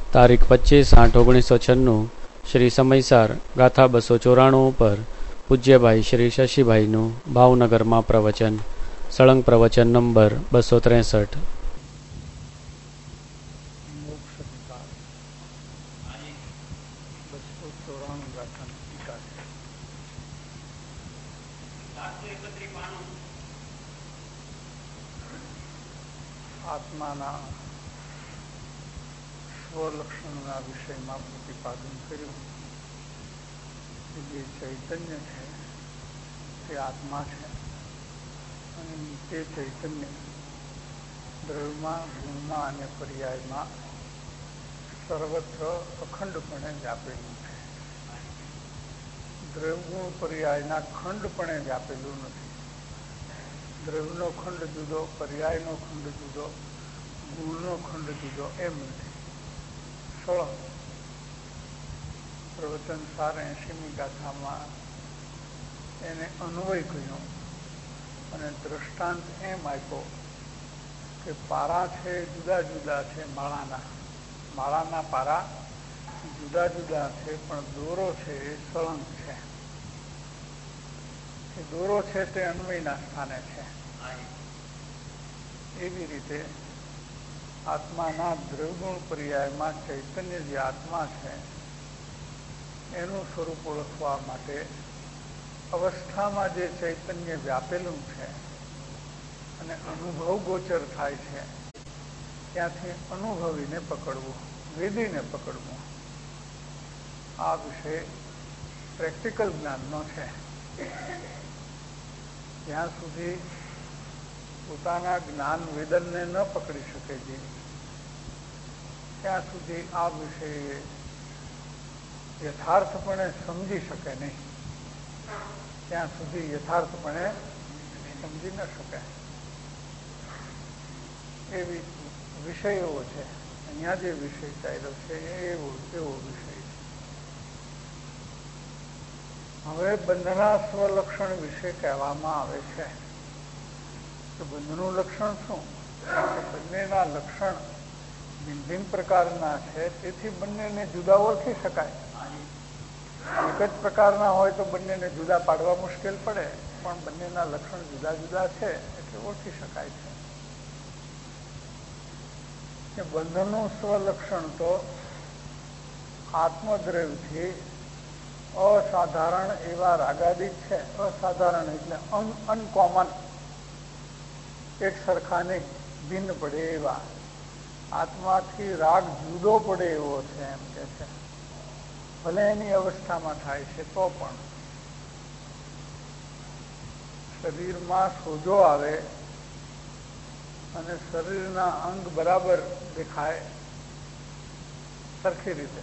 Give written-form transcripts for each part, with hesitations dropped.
તારીખ 25/8/1996 શ્રી સમયસાર ગાથા 294 પર પૂજ્યભાઈ શ્રી શશીભાઈનું ભાવનગરમાં પ્રવચન. સળંગ પ્રવચન નંબર 263. આત્માના સ્વલક્ષણના વિષયમાં પ્રતિપાદન કર્યું. જે ચૈતન્ય છે તે આત્મા છે અને તે ચૈતન્ય દ્રવ્યમાં, ગુણમાં અને પર્યાયમાં સર્વત્ર અખંડપણે વ્યાપેલું છે. દ્રવ્યગુણ પર્યાયના ખંડપણે વ્યાપેલું નથી. દ્રવ્યનો ખંડ જુદો, પર્યાયનો ખંડ જુદો, ગુણનો ખંડ જુદો એમ નથી. પ્રવચન 80મી ગાથામાં એને અન્વય કહ્યો અને દ્રષ્ટાંત એમ આપ્યો કે પારા છે જુદા જુદા છે. માળાના પારા જુદા જુદા છે, પણ દોરો છે એ સળંગ છે. એ દોરો છે તે અન્વયના સ્થાને છે. એવી રીતે આત્માના દ્રવ્યગુણ પર્યાયમાં ચૈતન્ય જે આત્મા છે એનું સ્વરૂપ ઓળખવા માટે અવસ્થામાં જે ચૈતન્ય વ્યાપેલું છે અને અનુભવ ગોચર થાય છે ત્યાંથી અનુભવીને પકડવું, વેદીને પકડવું, આ વિષય પ્રેક્ટિકલ જ્ઞાનનો છે. જ્યાં સુધી પોતાના જ્ઞાન વેદનને ન પકડી શકે છે ત્યાં સુધી આ વિષય યથાર્થપણે સમજી શકે નહીં. ત્યાં સુધી યથાર્થપણે સમજી ન શકે એવી વિષયો છે. અહીંયા જે વિષય ચાલ્યો છે એવો વિષય છે. હવે બંધના સ્વલક્ષણ વિશે કહેવામાં આવે છે કે બંધનું લક્ષણ શું? બંનેના લક્ષણ ભિન્ન ભિન્ન પ્રકારના છે, તેથી બંનેને જુદા ઓળખી શકાય. એક જ પ્રકારના હોય તો બંનેને જુદા પાડવા મુશ્કેલ પડે, પણ બંનેના લક્ષણ જુદા જુદા છે એટલે ઓળખી શકાય છે. કે બંધનું સ્વલક્ષણ તો આત્મદ્રવ્યથી અસાધારણ એવા રાગાદિક છે. અસાધારણ એટલે અનકોમન, એક સરખા નહીં, ભિન્ન પડે એવા. આત્માથી રાગ જુદો પડે એવો છે એમ કે છે. ભલે એની અવસ્થામાં થાય છે તો પણ શરીરમાં સોજો આવે અને શરીરના અંગ બરાબર દેખાય સરખી રીતે,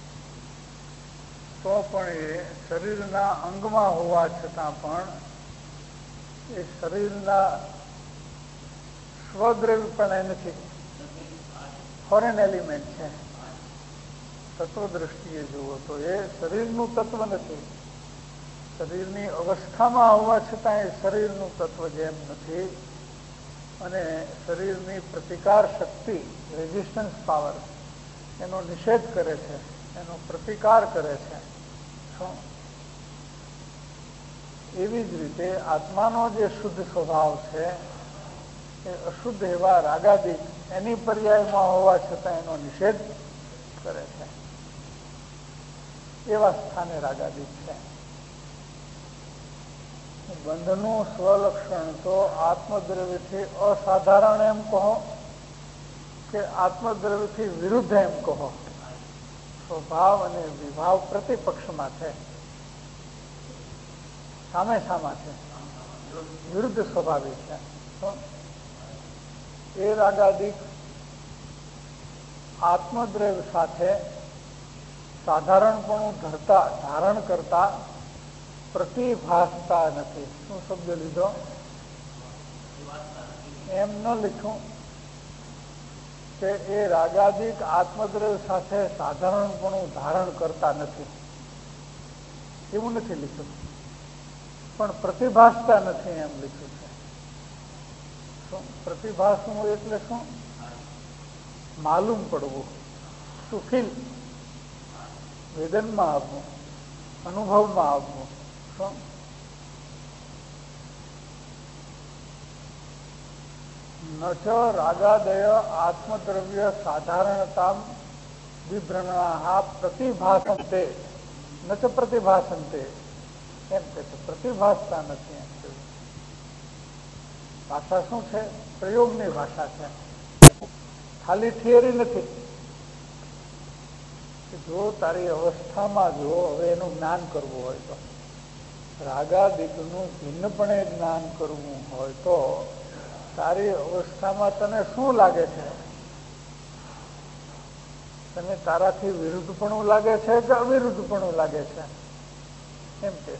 તો પણ એ શરીરના અંગમાં હોવા છતાં પણ એ શરીરના સ્વદ્રવ્ય પણ નથી, ફોરેન એલિમેન્ટ છે. તત્વ દ્રષ્ટિએ જુઓ તો એ શરીરનું તત્વ નથી. શરીરની અવસ્થામાં હોવા છતાં એ શરીરનું તત્વ જેમ નથી અને શરીરની પ્રતિકાર શક્તિ, રેઝિસ્ટન્સ પાવર એનો નિષેધ કરે છે, એનો પ્રતિકાર કરે છે. એવી જ રીતે આત્માનો જે શુદ્ધ સ્વભાવ છે એ અશુદ્ધ એવા રાગાદિક એની પર્યાયમાં હોવા છતાં એનો નિષેધ કરે છે. એવા સ્થાને રાગાદિક છે. બંધનું સ્વલક્ષણ તો આત્મદ્રવ્યથી અસાધારણ એમ કહો કે આત્મદ્રવ્યથી વિરુદ્ધ એમ કહો. સ્વભાવ અને વિભાવ પ્રતિપક્ષમાં છે, સામે સામા છે, વિરુદ્ધ સ્વભાવિક છે. એ રાગાદિક આત્મદ્રવ્ય સાથે સાધારણપણું ધારણ કરતા પ્રતિભાસતા નથી. શું શબ્દ લીધો? એમ ન લખ્યું કે એ રાગાદિક આત્મદ્રવ્ય સાથે સાધારણપણું ધારણ કરતા નથી, એવું નથી લખ્યું. પણ પ્રતિભાસતા નથી એમ લખ્યું છે. પ્રતિભાસવું એટલે શું? માલુમ પડવું, ટુ ફીલ, વેદનમાં આવવું, અનુભવમાં આવવું. શું ન ચ રાગાદય આત્મદ્રવ્ય સાધારણતા વિભ્રમણા પ્રતિભાસંતે, ન ચ પ્રતિભાસંતે, એમ કે છે પ્રતિભાસતા નથી. એમ કહ્યું. ભાષા શું છે? પ્રયોગની ભાષા છે, ખાલી થિયરી નથી. જો તારી અવસ્થામાં જો હવે એનું જ્ઞાન કરવું હોય તો, રાગાદિકનું ભિન્નપણે જ્ઞાન કરવું હોય તો તારી અવસ્થામાં તને શું લાગે છે? તને તારાથી વિરુદ્ધપણું લાગે છે કે અવિરુદ્ધપણું લાગે છે? એમ કે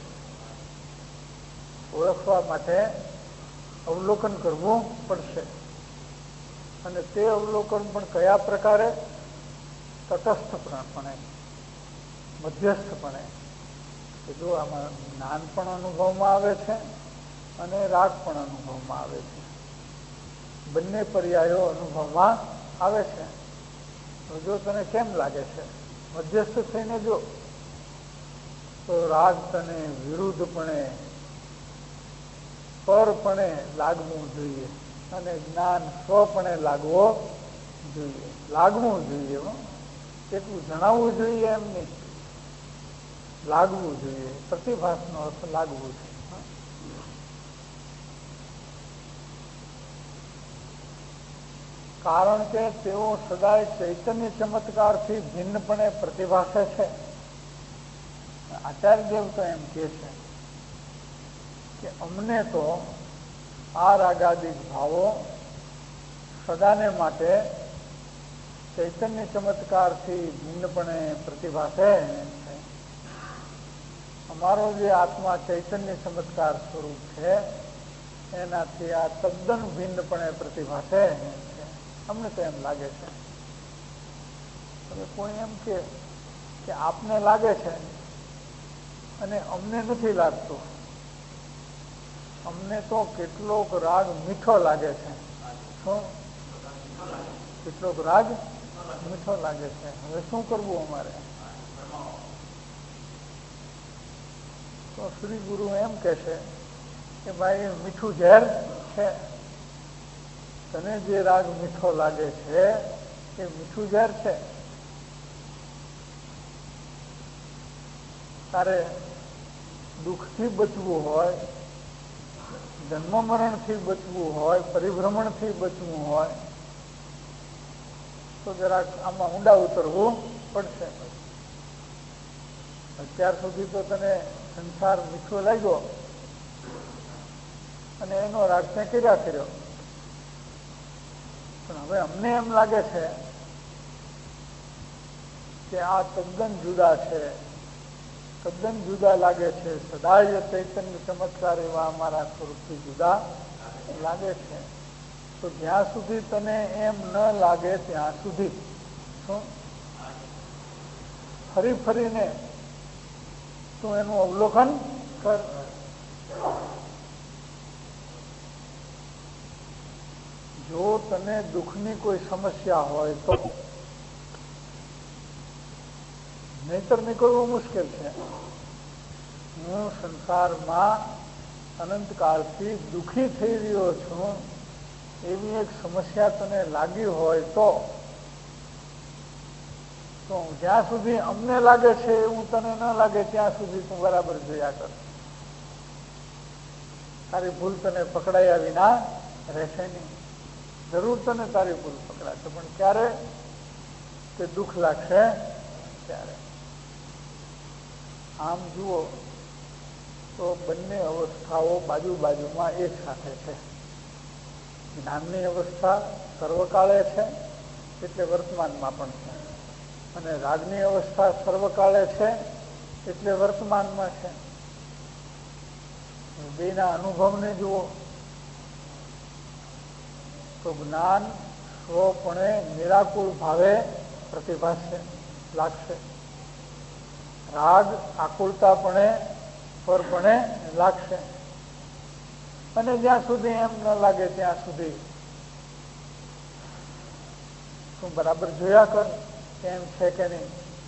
ઓળખવા માટે અવલોકન કરવું પડશે. અને તે અવલોકન પણ કયા પ્રકારે? તટસ્થપણે, મધ્યસ્થપણે. કે જો આમાં જ્ઞાન પણ અનુભવમાં આવે છે અને રાગ પણ અનુભવમાં આવે છે, બંને પર્યાયો અનુભવમાં આવે છે. તો જો તને કેમ લાગે છે? મધ્યસ્થ થઈને જો, તો રાગ તને વિરુદ્ધપણે, પરપણે લાગવું જોઈએ અને જ્ઞાન સ્વપણે લાગવું જોઈએ. એટલું જણાવવું જોઈએ એમ નહીં, લાગવું જોઈએ. પ્રતિભાસનો અર્થ લાગવું છે. કારણ કે તેઓ સદાય ચૈતન્ય ચમત્કારથી ભિન્નપણે પ્રતિભાસે છે. આચાર્યદેવ તો એમ કહે છે કે અમને તો આ રાગાદિક ભાવો સદાને માટે ચૈતન્ય ચમત્કારથી ભિન્નપણે પ્રતિભાસે છે. અમારો જે આત્મા ચૈતન્ય ચમત્કાર સ્વરૂપ છે એનાથી આ તદ્દન ભિન્નપણે પ્રતિભાસે છે. અમને તો એમ લાગે છે. હવે કોઈ એમ કે આપને લાગે છે અને અમને નથી લાગતું. અમને તો કેટલોક રાગ મીઠો લાગે છે. શું? કેટલોક રાગ મીઠો લાગે છે. હવે શું કરવું અમારે? તો શ્રી ગુરુ એમ કહે છે કે ભાઈ મીઠું ઝેર છે. તને જે રાગ મીઠો લાગે છે એ મીઠું ઝેર છે. તારે દુઃખથી બચવું હોય, જન્મ મરણથી બચવું હોય, પરિભ્રમણથી બચવું હોય તો જરાક આમાં ઊંડા ઉતરવું પડશે. અત્યાર સુધી તો તને સંસાર મીઠો લાગ્યો અને એનો રાગ તે કર્યો. પણ હવે અમને એમ લાગે છે કે આ તદ્દન જુદા છે, તદ્દન જુદા લાગે છે. સદાય ચૈતન્ય ચમત્કાર એવા અમારા સ્વરૂપથી જુદા લાગે છે. તો જ્યાં સુધી તને એમ ન લાગે ત્યાં સુધી શું ફરી ફરીને તું એનું અવલોકન કર. જો તને દુઃખની કોઈ સમસ્યા હોય તો, નહીતર નીકળવું મુશ્કેલ છે. હું સંસારમાં અનંતકાળથી દુઃખી થઈ રહ્યો છું એવી એક સમસ્યા તને લાગી હોય તો જ્યાં સુધી અમને લાગે છે એવું તને ન લાગે ત્યાં સુધી તું બરાબર જોયા કર. તારી ભૂલ તને પકડાયા વિના રહેશે નહીં. જરૂર તને તારી ભૂલ પકડાશે, પણ ક્યારે? તે દુઃખ લાગશે ત્યારે. આમ જુઓ તો બંને અવસ્થાઓ બાજુ બાજુમાં એક સાથે છે. જ્ઞાનની અવસ્થા સર્વકાળે છે એટલે વર્તમાનમાં પણ છે, અને રાગની અવસ્થા સર્વકાળે છે એટલે વર્તમાનમાં છે. બેના અનુભવને જુઓ તો જ્ઞાન સ્વપણે નિરાકુળ ભાવે પ્રતિભાસે લાગશે. રાગ આકુળતાપણે પરપણે લાગશે. અને જ્યાં સુધી એમ ન લાગે ત્યાં સુધી તું બરાબર જોયા કર. એમ છે કે નહીં.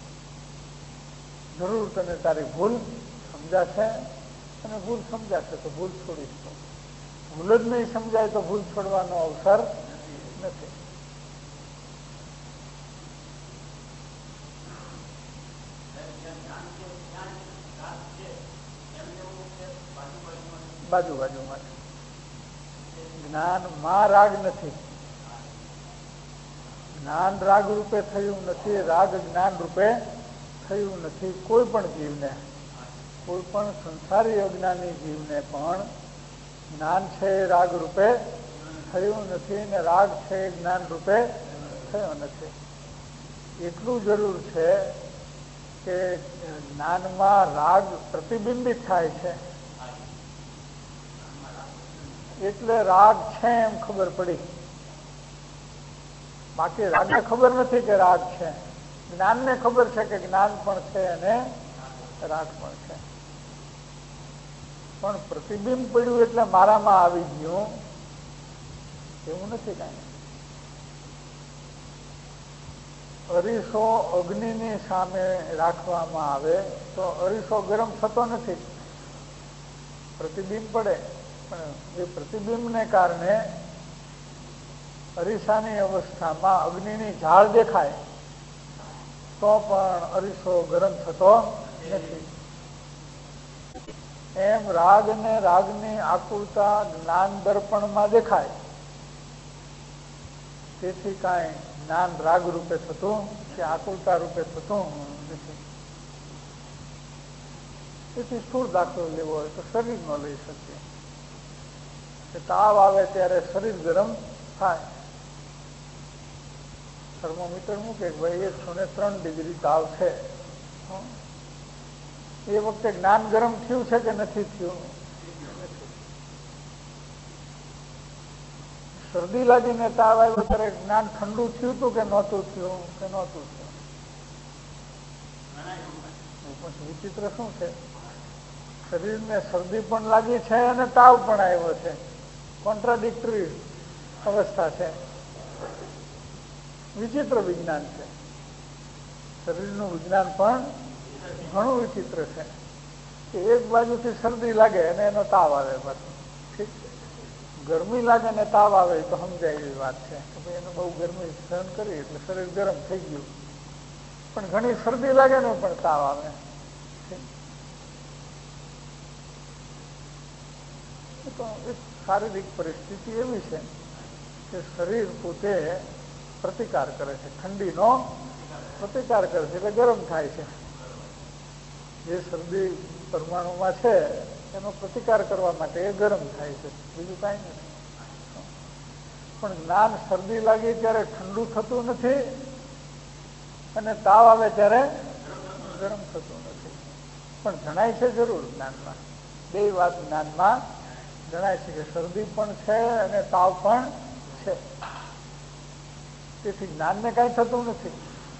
જરૂર તને તારી ભૂલ સમજાશે, અને ભૂલ સમજાશે તો ભૂલ છોડીશ. ભૂલ જ નહીં સમજાય તો ભૂલ છોડવાનો અવસર નથી. બાજુમાં જ્ઞાનમાં રાગ નથી. જ્ઞાન રાગ રૂપે થયું નથી, રાગ જ્ઞાન રૂપે થયું નથી. કોઈ પણ જીવને, કોઈ પણ સંસારી અજ્ઞાની જીવને પણ જ્ઞાન છે એ રાગ રૂપે થયું નથી, ને રાગ છે એ જ્ઞાન રૂપે થયો નથી. એટલું જરૂર છે કે જ્ઞાનમાં રાગ પ્રતિબિંબિત થાય છે, એટલે રાગ છે એમ ખબર પડી. બાકી રાગને ખબર નથી કે રાગ છે, જ્ઞાનને ખબર છે કે જ્ઞાન પણ છે અને રાગ પણ છે. પણ પ્રતિબિંબ પડ્યું એટલે મારામાં આવી ગયું એવું નથી કાંઈ. અરીસો અગ્નિની સામે રાખવામાં આવે તો અરીસો ગરમ થતો નથી, પ્રતિબિંબ પડે. પણ એ પ્રતિબિંબને કારણે અરીસાની અવસ્થામાં અગ્નિની ઝાળ દેખાય તો પણ અરીસો ગરમ થતો નથી. એમ રાગ ને રાગની આકુળતા જ્ઞાન દર્પણમાં દેખાય, તેથી કાંઈ જ્ઞાન રાગ રૂપે થતું કે આકુળતા રૂપે થતું નથી. તેથી સ્થૂળ દાખલો લેવો હોય તો શરીરનો લઈ શકીએ કે તાવ આવે ત્યારે શરીર ગરમ થાય. થર્મોમીટર મૂકે ભાઈ 103 ડિગ્રી તાવ છે, એ વખતે જ્ઞાન ગરમ થયું છે કે નથી થયું? શરદી લાગીને તાવ આવ્યો ત્યારે જ્ઞાન ઠંડુ થયું હતું કે નહોતું થયું? કે નહોતું થયું? વિચિત્ર શું છે, શરીરને શરદી પણ લાગી છે અને તાવ પણ આવ્યો છે, કોન્ટ્રાડિક્ટરી અવસ્થા છે. વિચિત્ર વિજ્ઞાન છે. શરીરનું વિજ્ઞાન પણ ઘણું વિચિત્ર છે કે એક બાજુથી શરદી લાગે અને એનો તાવ આવે. પાછું ઠીક છે, ગરમી લાગે ને તાવ આવે તો સમજાય એવી વાત છે કે ભાઈ એને બહુ ગરમી સહન કરી એટલે શરીર ગરમ થઈ ગયું. પણ ઘણી શરદી લાગે ને પણ તાવ આવે. તો એક શારીરિક પરિસ્થિતિ એવી છે કે શરીર પોતે પ્રતિકાર કરે છે, ઠંડીનો પ્રતિકાર કરે છે એટલે ગરમ થાય છે. જે શરદી પરમાણુમાં છે એનો પ્રતિકાર કરવા માટે એ ગરમ થાય છે, બીજું કાંઈ નથી. પણ જ્ઞાન શરદી લાગી ત્યારે ઠંડુ થતું નથી અને તાવ આવે ત્યારે ગરમ થતું નથી. પણ જણાય છે જરૂર જ્ઞાનમાં, બે વાત જ્ઞાનમાં જણાય છે કે શરદી પણ છે અને તાવ પણ છે. તેથી જ્ઞાનને કાંઈ થતું નથી.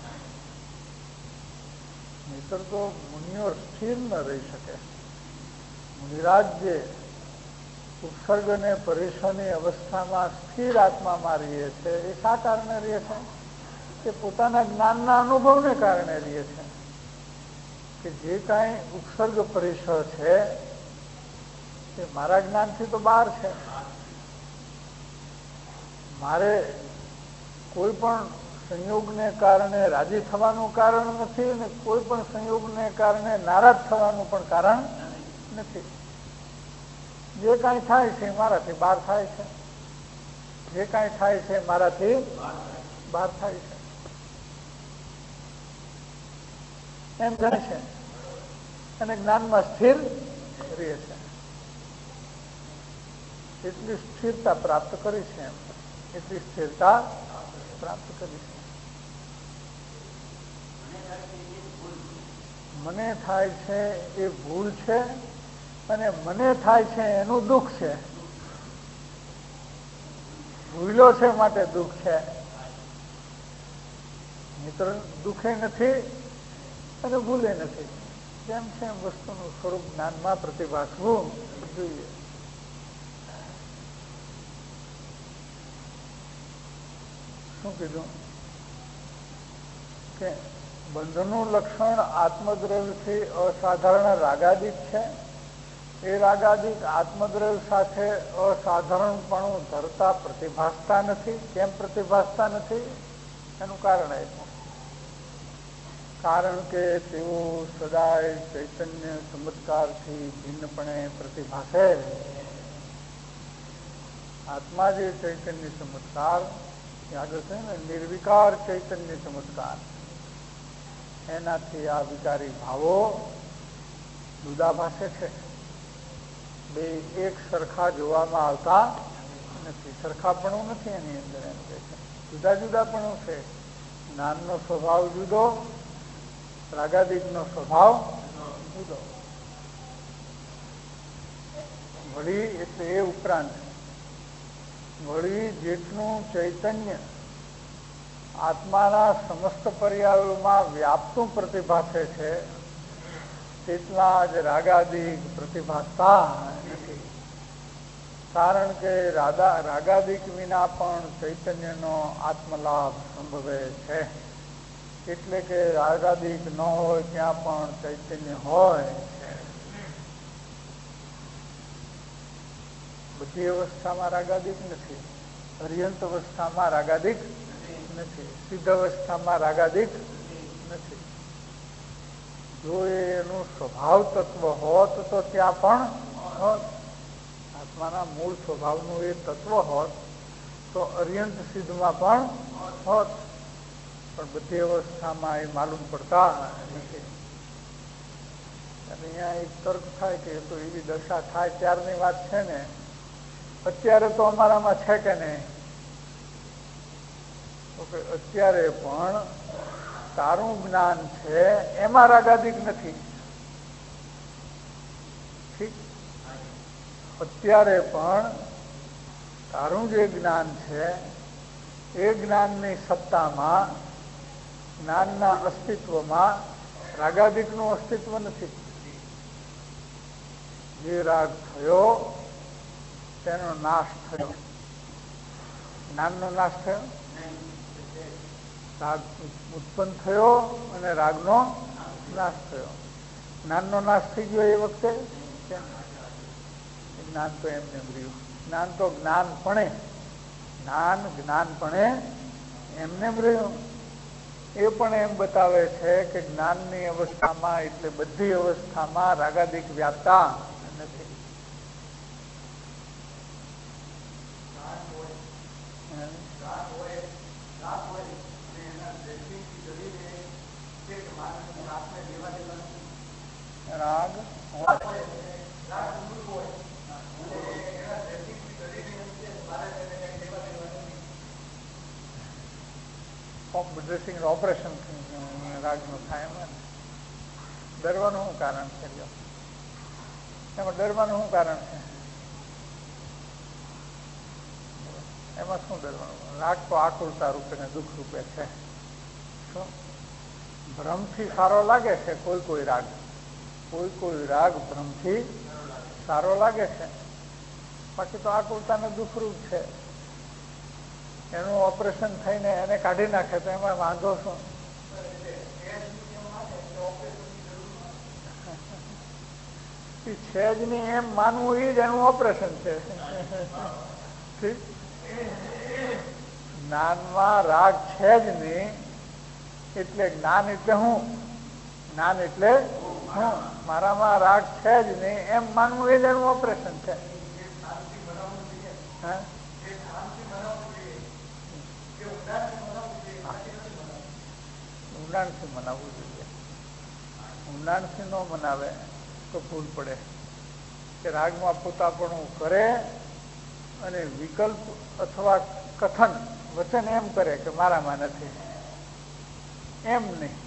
નહીતર તો મુનિઓ સ્થિર ન રહી શકે. મુનિરાજ જે ઉપસર્ગ અને પરેશાની અવસ્થામાં સ્થિર આત્મામાં રહે છે એ શા કારણે રહે છે? કે પોતાના જ્ઞાનના અનુભવને કારણે રહે છે કે જે કાંઈ ઉપસર્ગ પરિસર છે એ મારા જ્ઞાનથી તો બહાર છે. મારે કોઈ પણ સંયોગને કારણે રાજી થવાનું કારણ નથી અને કોઈ પણ સંયોગને કારણે નારાજ થવાનું પણ કારણ નથી. જે કાંઈ થાય છે મારાથી બહાર થાય છે, જે કાંઈ થાય છે મારાથી બહાર થાય છે એમ જાણે છે અને જ્ઞાનમાં સ્થિર રહે છે. એટલી સ્થિરતા પ્રાપ્ત કરી છે, એમ એટલી સ્થિરતા પ્રાપ્ત કરી છે. મને થાય છે એ ભૂલ છે અને મને થાય છે એનું દુઃખ છે. ભૂલો છે માટે દુઃખ છે, મિત્ર દુઃખે નથી અને ભૂલે નથી. જેમ છે એમ વસ્તુનું સ્વરૂપ જ્ઞાનમાં પ્રતિભાસવું જોઈએ. શું કીધું? કે બંધનું લક્ષણ આત્મદ્રવ્યથી અસાધારણ રાગાદિક છે. એ રાગાદિક આત્મદ્રવ્ય સાથે અસાધારણપણું ધરતા પ્રતિભાસતા નથી. કેમ પ્રતિભાસતા નથી? એનું કારણ આપ્યું. કારણ કે તેઓ સદાય ચૈતન્ય ચમત્કારથી ભિન્નપણે પ્રતિભાસે. આત્મા જે ચૈતન્ય ચમત્કાર આગળ છે ને, નિર્વિકાર ચૈતન્ય ચમત્કાર, એનાથી આ વિકારી ભાવો જુદાભાસે છે. બે એક સરખા જોવામાં આવતા નથી. સરખાપણું નથી એની અંદર. એમ કે છે જુદા જુદાપણું છે. જ્ઞાનનો સ્વભાવ જુદો, રાગાદિકનો સ્વભાવ જુદો. વળી એટલે એ ઉપરાંત વળી જેટલું ચૈતન્ય આત્માના સમસ્ત પર્યાયોમાં વ્યાપતું પ્રતિભાસે છે, તેટલા જ રાગાદિક પ્રતિભાસતા નથી. કારણ કે રાગાદિક વિના પણ ચૈતન્યનો આત્મલાભ સંભવે છે. એટલે કે રાગાદિક ન હોય ત્યાં પણ ચૈતન્ય હોય છે. બધી અવસ્થામાં રાગાદિક નથી. અર્યંત અવસ્થામાં રાગાદિક નથી. સિદ્ધ અવસ્થામાં રાગાદિક નથી. જો એનું સ્વભાવ તત્વ હોત તો ત્યાં પણ હોત. આત્માના મૂળ સ્વભાવનું એ તત્વ હોત તો અર્યંત સિદ્ધમાં પણ હોત. પણ બધી અવસ્થામાં એ માલુમ પડતા નથી. અહીંયા એક તર્ક થાય કે તો એવી દશા થાય ત્યારની વાત છે ને, અત્યારે તો અમારામાં છે કે નહીં? તો કે અત્યારે પણ તારું જ્ઞાન છે એમાં રાગાદિક નથી. ઠીક, અત્યારે પણ તારું જે જ્ઞાન છે એ જ્ઞાનની સત્તામાં, જ્ઞાનના અસ્તિત્વમાં રાગાદિકનું અસ્તિત્વ નથી. જે રાગ થયો તેનો નાશ થયો. જ્ઞાનનો નાશ થયો, રાગ ઉત્પન્ન થયો અને રાગનો નાશ થયો. જ્ઞાનનો નાશ થઈ ગયો એ વખતે જ્ઞાન તો એમને રહ્યું. જ્ઞાન તો જ્ઞાનપણે એમને રહ્યું. એ પણ એમ બતાવે છે કે જ્ઞાનની અવસ્થામાં એટલે બધી અવસ્થામાં રાગાદિક વ્યાપતા નથી. રાગ ડ્રેસિંગ ઓપરેશન રાગનું થાય. એમાં ડરવાનું શું કારણ છે? એમાં ડરવાનું શું કારણ છે? એમાં શું ડરવાનું? રાગ તો આકુલતા રૂપે ને દુઃખ રૂપે છે. શું ભ્રમથી સારો લાગે છે? કોઈ રાગ ભ્રમથી સારો લાગે છે. બાકી તો આકુલતા ને દુઃખરૂપ છે. એનું ઓપરેશન થઈને એને કાઢી નાખે તો એમાં વાંધો શું? છે જ નહીં એમ માનવું એ જ એનું ઓપરેશન છે. ઠીક, જ્ઞાનમાં રાગ છે જ નહીં એટલે જ્ઞાન એટલે હું, જ્ઞાન એટલે હું, મારામાં રાગ છે જ નહીં એમ માનવું એ જ એનું ઓપરેશન છે. ઊંડાણથી મનાવવું જોઈએ. ઊંડાણથી ન મનાવે તો ભૂલ પડે. કે રાગમાં પોતાપણું કરે અને વિકલ્પ અથવા કથન વચન એમ કરે કે મારામાં નથી, એમ નહીં.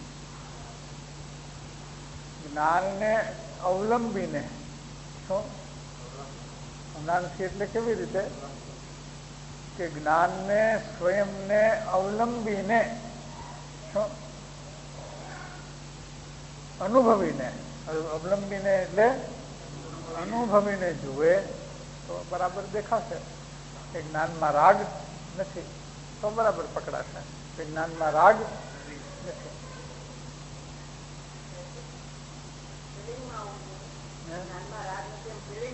જ્ઞાનને અવલંબીને શું? ઊંડાણથી એટલે કેવી રીતે? કે જ્ઞાનને સ્વયંને અવલંબીને શું? અનુભવીને. અવલંબીને એટલે અનુભવીને જુએ તો બરાબર દેખાશે કે જ્ઞાનમાં રાગ નથી, તો બરાબર પકડાશે કે જ્ઞાનમાં રાગ નથી.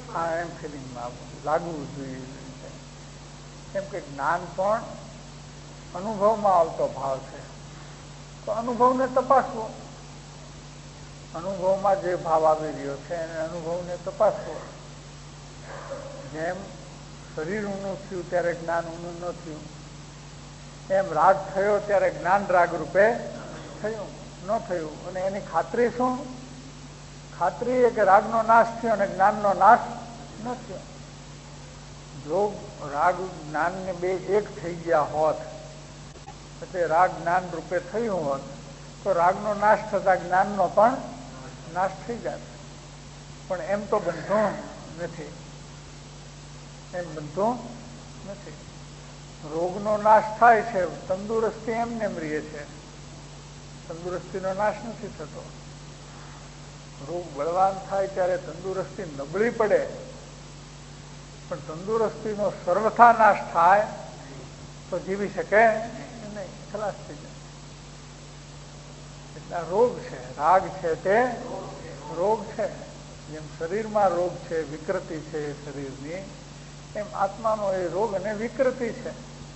હા, એમ ફિલિંગમાં લાગવું જોઈએ. કેમ કે જ્ઞાન પણ અનુભવમાં આવતો ભાવ છે, તો અનુભવને તપાસવો. અનુભવમાં જે ભાવ આવી રહ્યો છે એને અનુભવને તપાસવો. જેમ શરીર ઊનું થયું ત્યારે જ્ઞાન ઊનું ન થયું, એમ રાગ થયો ત્યારે જ્ઞાન રાગ રૂપે થયું ન થયું. અને એની ખાતરી શું? ખાતરી એ કે રાગનો નાશ થયો અને જ્ઞાનનો નાશ ન થયો. જો રાગ જ્ઞાન ને બે એક થઈ ગયા હોત, એટલે રાગ જ્ઞાન રૂપે થયું હોત, તો રાગનો નાશ થતા જ્ઞાનનો પણ નાશ થઈ જાય. પણ એમ તો બનતું નથી, એમ બનતું નથી. રોગનો નાશ થાય છે, તંદુરસ્તી એમને એમ રહે છે, તંદુરસ્તીનો નાશ નથી થતો. રોગ બળવાન થાય ત્યારે તંદુરસ્તી નબળી પડે, પણ તંદુરસ્તીનો સર્વથા નાશ થાય તો જીવી શકે નહીં, ખલાસ થઈ જાય. એટલે રોગ છે, રાગ છે તે રોગ છે. જેમ શરીરમાં રોગ છે, વિકૃતિ છે શરીરની, એમ આત્માનો એ રોગ અને વિકૃતિ છે.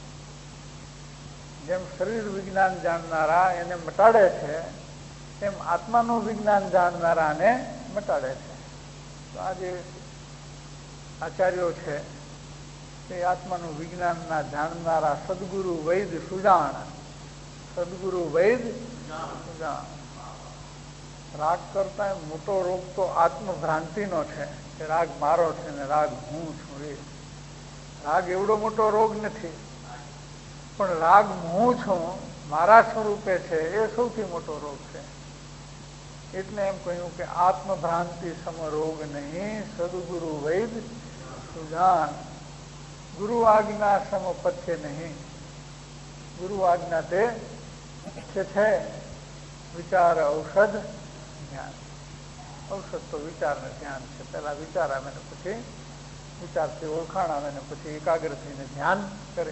જેમ શરીર વિજ્ઞાન જાણનારા એને મટાડે છે, એમ આત્માનું વિજ્ઞાન જાણનારાને મટાડે છે. તો આ જે આચાર્યો છે એ આત્માનું વિજ્ઞાનના જાણનારા સદગુરુ વૈદ સુજાણ, સદગુરુ વૈદ સુજાણ. રાગ કરતા મોટો રોગ તો આત્મભ્રાંતિનો છે કે રાગ મારો છે ને રાગ હું છું. એ રાગ એવડો મોટો રોગ નથી, પણ રાગ હું છું, મારા સ્વરૂપે છે, એ સૌથી મોટો રોગ છે. એટલે એમ કહ્યું કે આત્મભ્રાંતિ સમ રોગ નહીં, સદગુરુ વૈદ સુજાન. ગુરુ આજ્ઞા સમ પથ્ય નહીં. ગુરુ આજ્ઞા તે છે વિચાર ઔષધ જ્ઞાન. ઔષધ તો વિચાર ને ધ્યાન છે. પેલા વિચાર આવે ને પછી વિચારથી ઓળખાણ આવે ને પછી એકાગ્ર થઈને ધ્યાન કરે.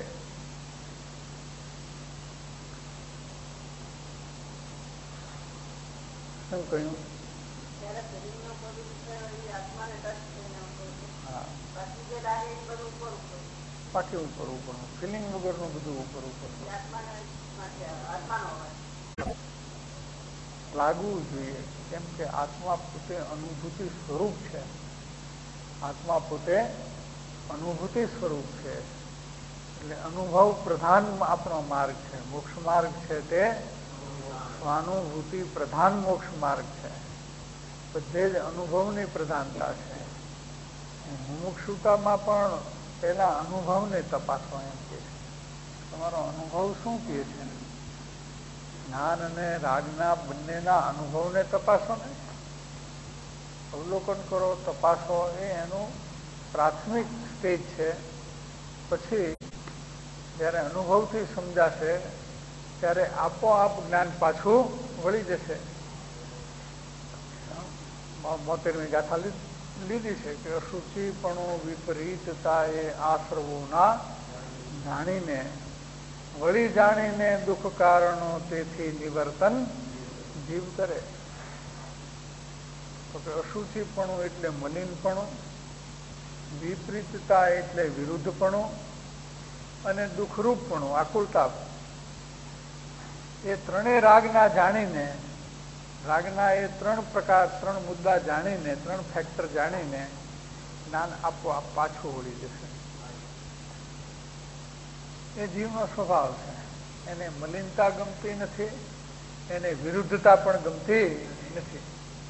શું કહ્યું? પાછી ઉપર ઉપર ફિલિંગ વગરનું બધું ઉપર ઉપર લાગવું જોઈએ. કેમ કે આત્મા પોતે અનુભૂતિ સ્વરૂપ છે. આત્મા પોતે અનુભૂતિ સ્વરૂપ છે. એટલે અનુભવ પ્રધાન આપણો માર્ગ છે. મોક્ષ માર્ગ છે તે સ્વાનુભૂતિ પ્રધાન મોક્ષ માર્ગ છે. બધે જ અનુભવની પ્રધાનતા છે. મુમુક્ષુતામાં પણ પેલા અનુભવને તપાસો એમ કે છે. તમારો અનુભવ શું કહે છે? જ્ઞાન અને રાગના બંનેના અનુભવને તપાસો ને, અવલોકન કરો, તપાસો. એ એનું પ્રાથમિક સ્ટેજ છે. પછી જ્યારે અનુભવથી સમજાશે ત્યારે આપોઆપ જ્ઞાન પાછું વળી જશે. 72મી ગાથા લીધી છે કે અશુચિપણું વિપરીતતા એ આશ્રવોના જાણીને વળી જાણીને દુઃખ કારણો તેથી નિવર્તન જીવ કરે. તો કે અશુચિપણું એટલે મલિનપણું, વિપરીતતા એટલે વિરુદ્ધપણું, અને દુઃખરૂપપણું આકુલતા. એ ત્રણેય રાગના જાણીને, રાગના એ ત્રણ મુદ્દા જાણીને, 3 ફેક્ટર જાણીને જ્ઞાન આપોઆપ પાછું વળી જશે. એ જીવનો સ્વભાવ છે. એને મલિનતા ગમતી નથી, એને વિરુદ્ધતા પણ ગમતી નથી.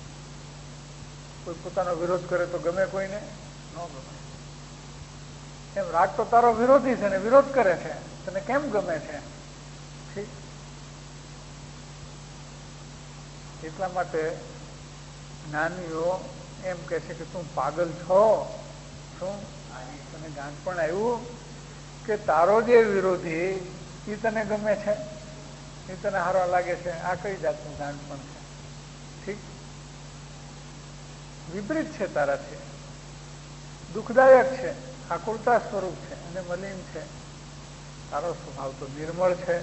કોઈ પોતાનો વિરોધ કરે તો ગમે કોઈને? ન ગમે. એમ રાગ તો તારો વિરોધી છે ને વિરોધ કરે છે, તને કેમ ગમે છે? ઠીક. એટલા માટે જ્ઞાનીઓ એમ કહે છે કે તું પાગલ છો. શું તને જાણપણ આવ્યું કે તારો જે વિરોધી એ તને ગમે છે, એ તને સારો લાગે છે? આ કઈ જાતનું જાણપણ છે? ઠીક. વિપરીત છે તારાથી, દુઃખદાયક છે, આકુલતા સ્વરૂપ છે અને મલિન છે. તારો સ્વભાવ તો નિર્મળ છે,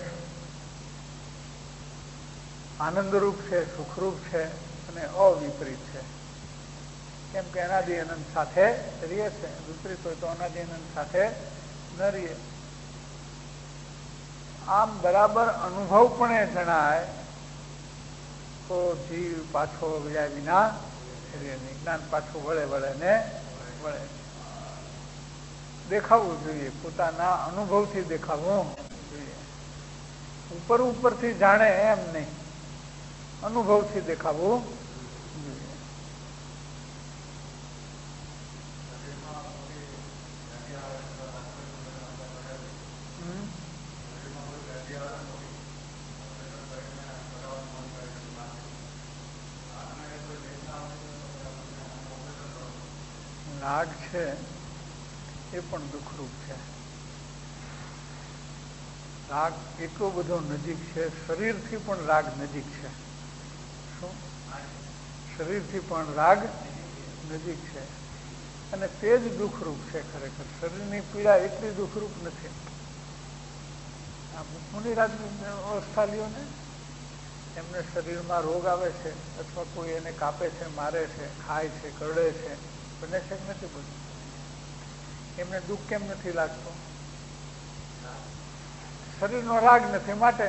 આનંદરૂપ છે, સુખરૂપ છે અને અવિપરીત છે. કેમ કે અનાદિ અનંત સાથે રહીએ છે. વિપરીત હોય તો અનાદિ અનંત સાથે ન રહીએ. આમ બરાબર અનુભવ પણ એ જણાય તો જીવ પાછો વળ્યા વિના જ્ઞાન પાછું વળે વળે ને વળે. દેખાવું જોઈએ, પોતાના અનુભવથી દેખાવું જોઈએ. ઉપર ઉપરથી જાણે એમ નહીં, અનુભવથી દેખાવું જોઈએ. રાગ છે એ પણ દુઃખરૂપ છે. રાગ એટલો બધો નજીક છે, શરીરથી પણ રાગ નજીક છે. શું? શરીરથી પણ રાગ નજીક છે અને તે જ દુઃખરૂપ છે. ખરેખર શરીરની પીડા એટલી દુઃખરૂપ નથી. આ મુનિરાજની અવસ્થા લ્યો ને, એમને શરીરમાં રોગ આવે છે અથવા કોઈ એને કાપે છે, મારે છે, ખાય છે, કરડે છે, બને છે કે નથી બધું? એમને દુઃખ કેમ નથી લાગતું? શરીરનો રાગ નથી માટે.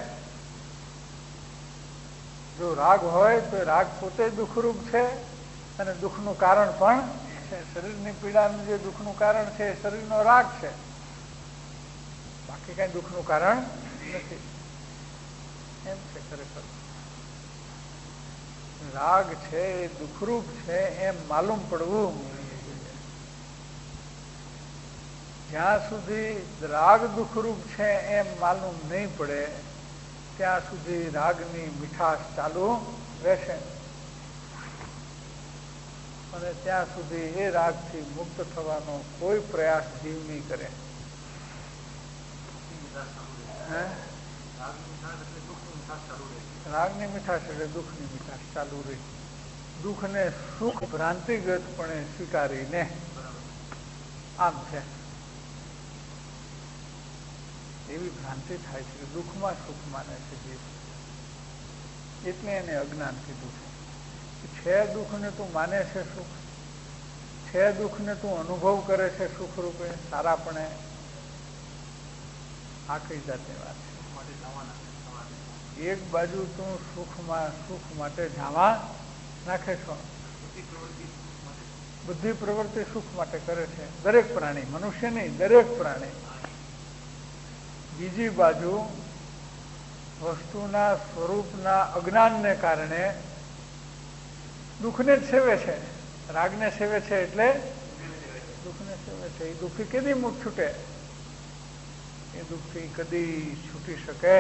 જો રાગ હોય તો રાગ પોતે દુઃખરૂપ છે અને દુઃખનું કારણ પણ છે. શરીરની પીડાનું જે દુઃખનું કારણ છે એ શરીરનો રાગ છે, બાકી કઈ દુઃખનું કારણ નથી. એમ છે ખરેખર. રાગ છે એ દુઃખરૂપ છે એમ માલુમ પડવું. જ્યાં સુધી રાગ દુઃખરૂપ છે એમ માલુમ નહીં પડે ત્યાં સુધી રાગની મીઠાશ ચાલુ રહેશે અને ત્યાં સુધી એ રાગથી મુક્ત થવાનો કોઈ પ્રયાસ જીવ નહીં કરે. રાગની મીઠાશ એટલે દુઃખની મીઠાશ ચાલુ રહી. દુઃખને સુખ ભ્રાંતિગતપણે સ્વીકારીને આમ છે એવી ભ્રાંતિ થાય છે કે દુઃખમાં સુખ માને છે જીવ, એટલે એને અજ્ઞાન કીધું છે. દુઃખને તું માને છે સુખ, છે દુઃખને તું અનુભવ કરે છે સુખ રૂપે સારાપણે, આ કઈ જાતની વાત છે? એક બાજુ તું સુખમાં સુખ માટે ધાવા નાખે છો. બધી પ્રવૃત્તિ સુખ માટે કરે છે દરેક પ્રાણી, મનુષ્ય નહીં, દરેક પ્રાણી. બીજી બાજુ વસ્તુના સ્વરૂપના અજ્ઞાનને કારણે દુઃખને જ સેવે છે, રાગને સેવે છે એટલે દુઃખને સેવે છે. એ દુઃખી કદી મુક્ત છૂટે? એ દુઃખી કદી છૂટી શકે?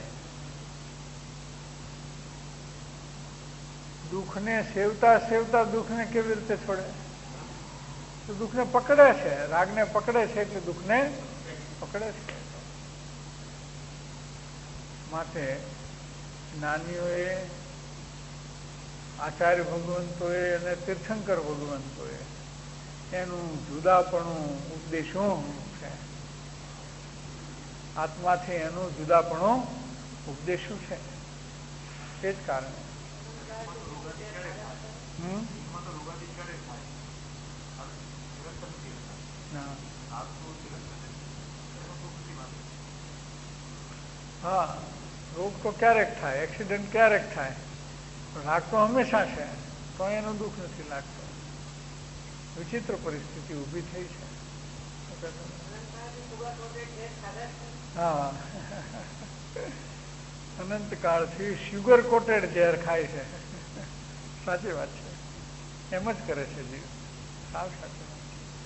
દુઃખને સેવતા સેવતા દુઃખને કેવી રીતે છોડે? તો દુઃખને પકડે છે, રાગને પકડે છે એટલે દુઃખને પકડે છે. માટે જ્ઞાનીઓએ, આચાર્ય ભગવંતોએ અને તીર્થંકર ભગવંતોએ એનું જુદાપણું ઉપદેશું છે. આત્માથી એનું જુદાપણું ઉપદેશું છે. તે જ કારણે હા, રોગ તો ક્યારેક થાય, એક્સિડન્ટ ક્યારેક થાય, પણ રાગ તો હંમેશા છે, તો એનું દુઃખ નથી લાગતું. વિચિત્ર પરિસ્થિતિ ઊભી થઈ છે. હા, અનંતકાળથી શુગર કોટેડ ઝેર ખાય છે. સાચી વાત છે, એમ જ કરે છે જીવ. સાવ સાચી વાત.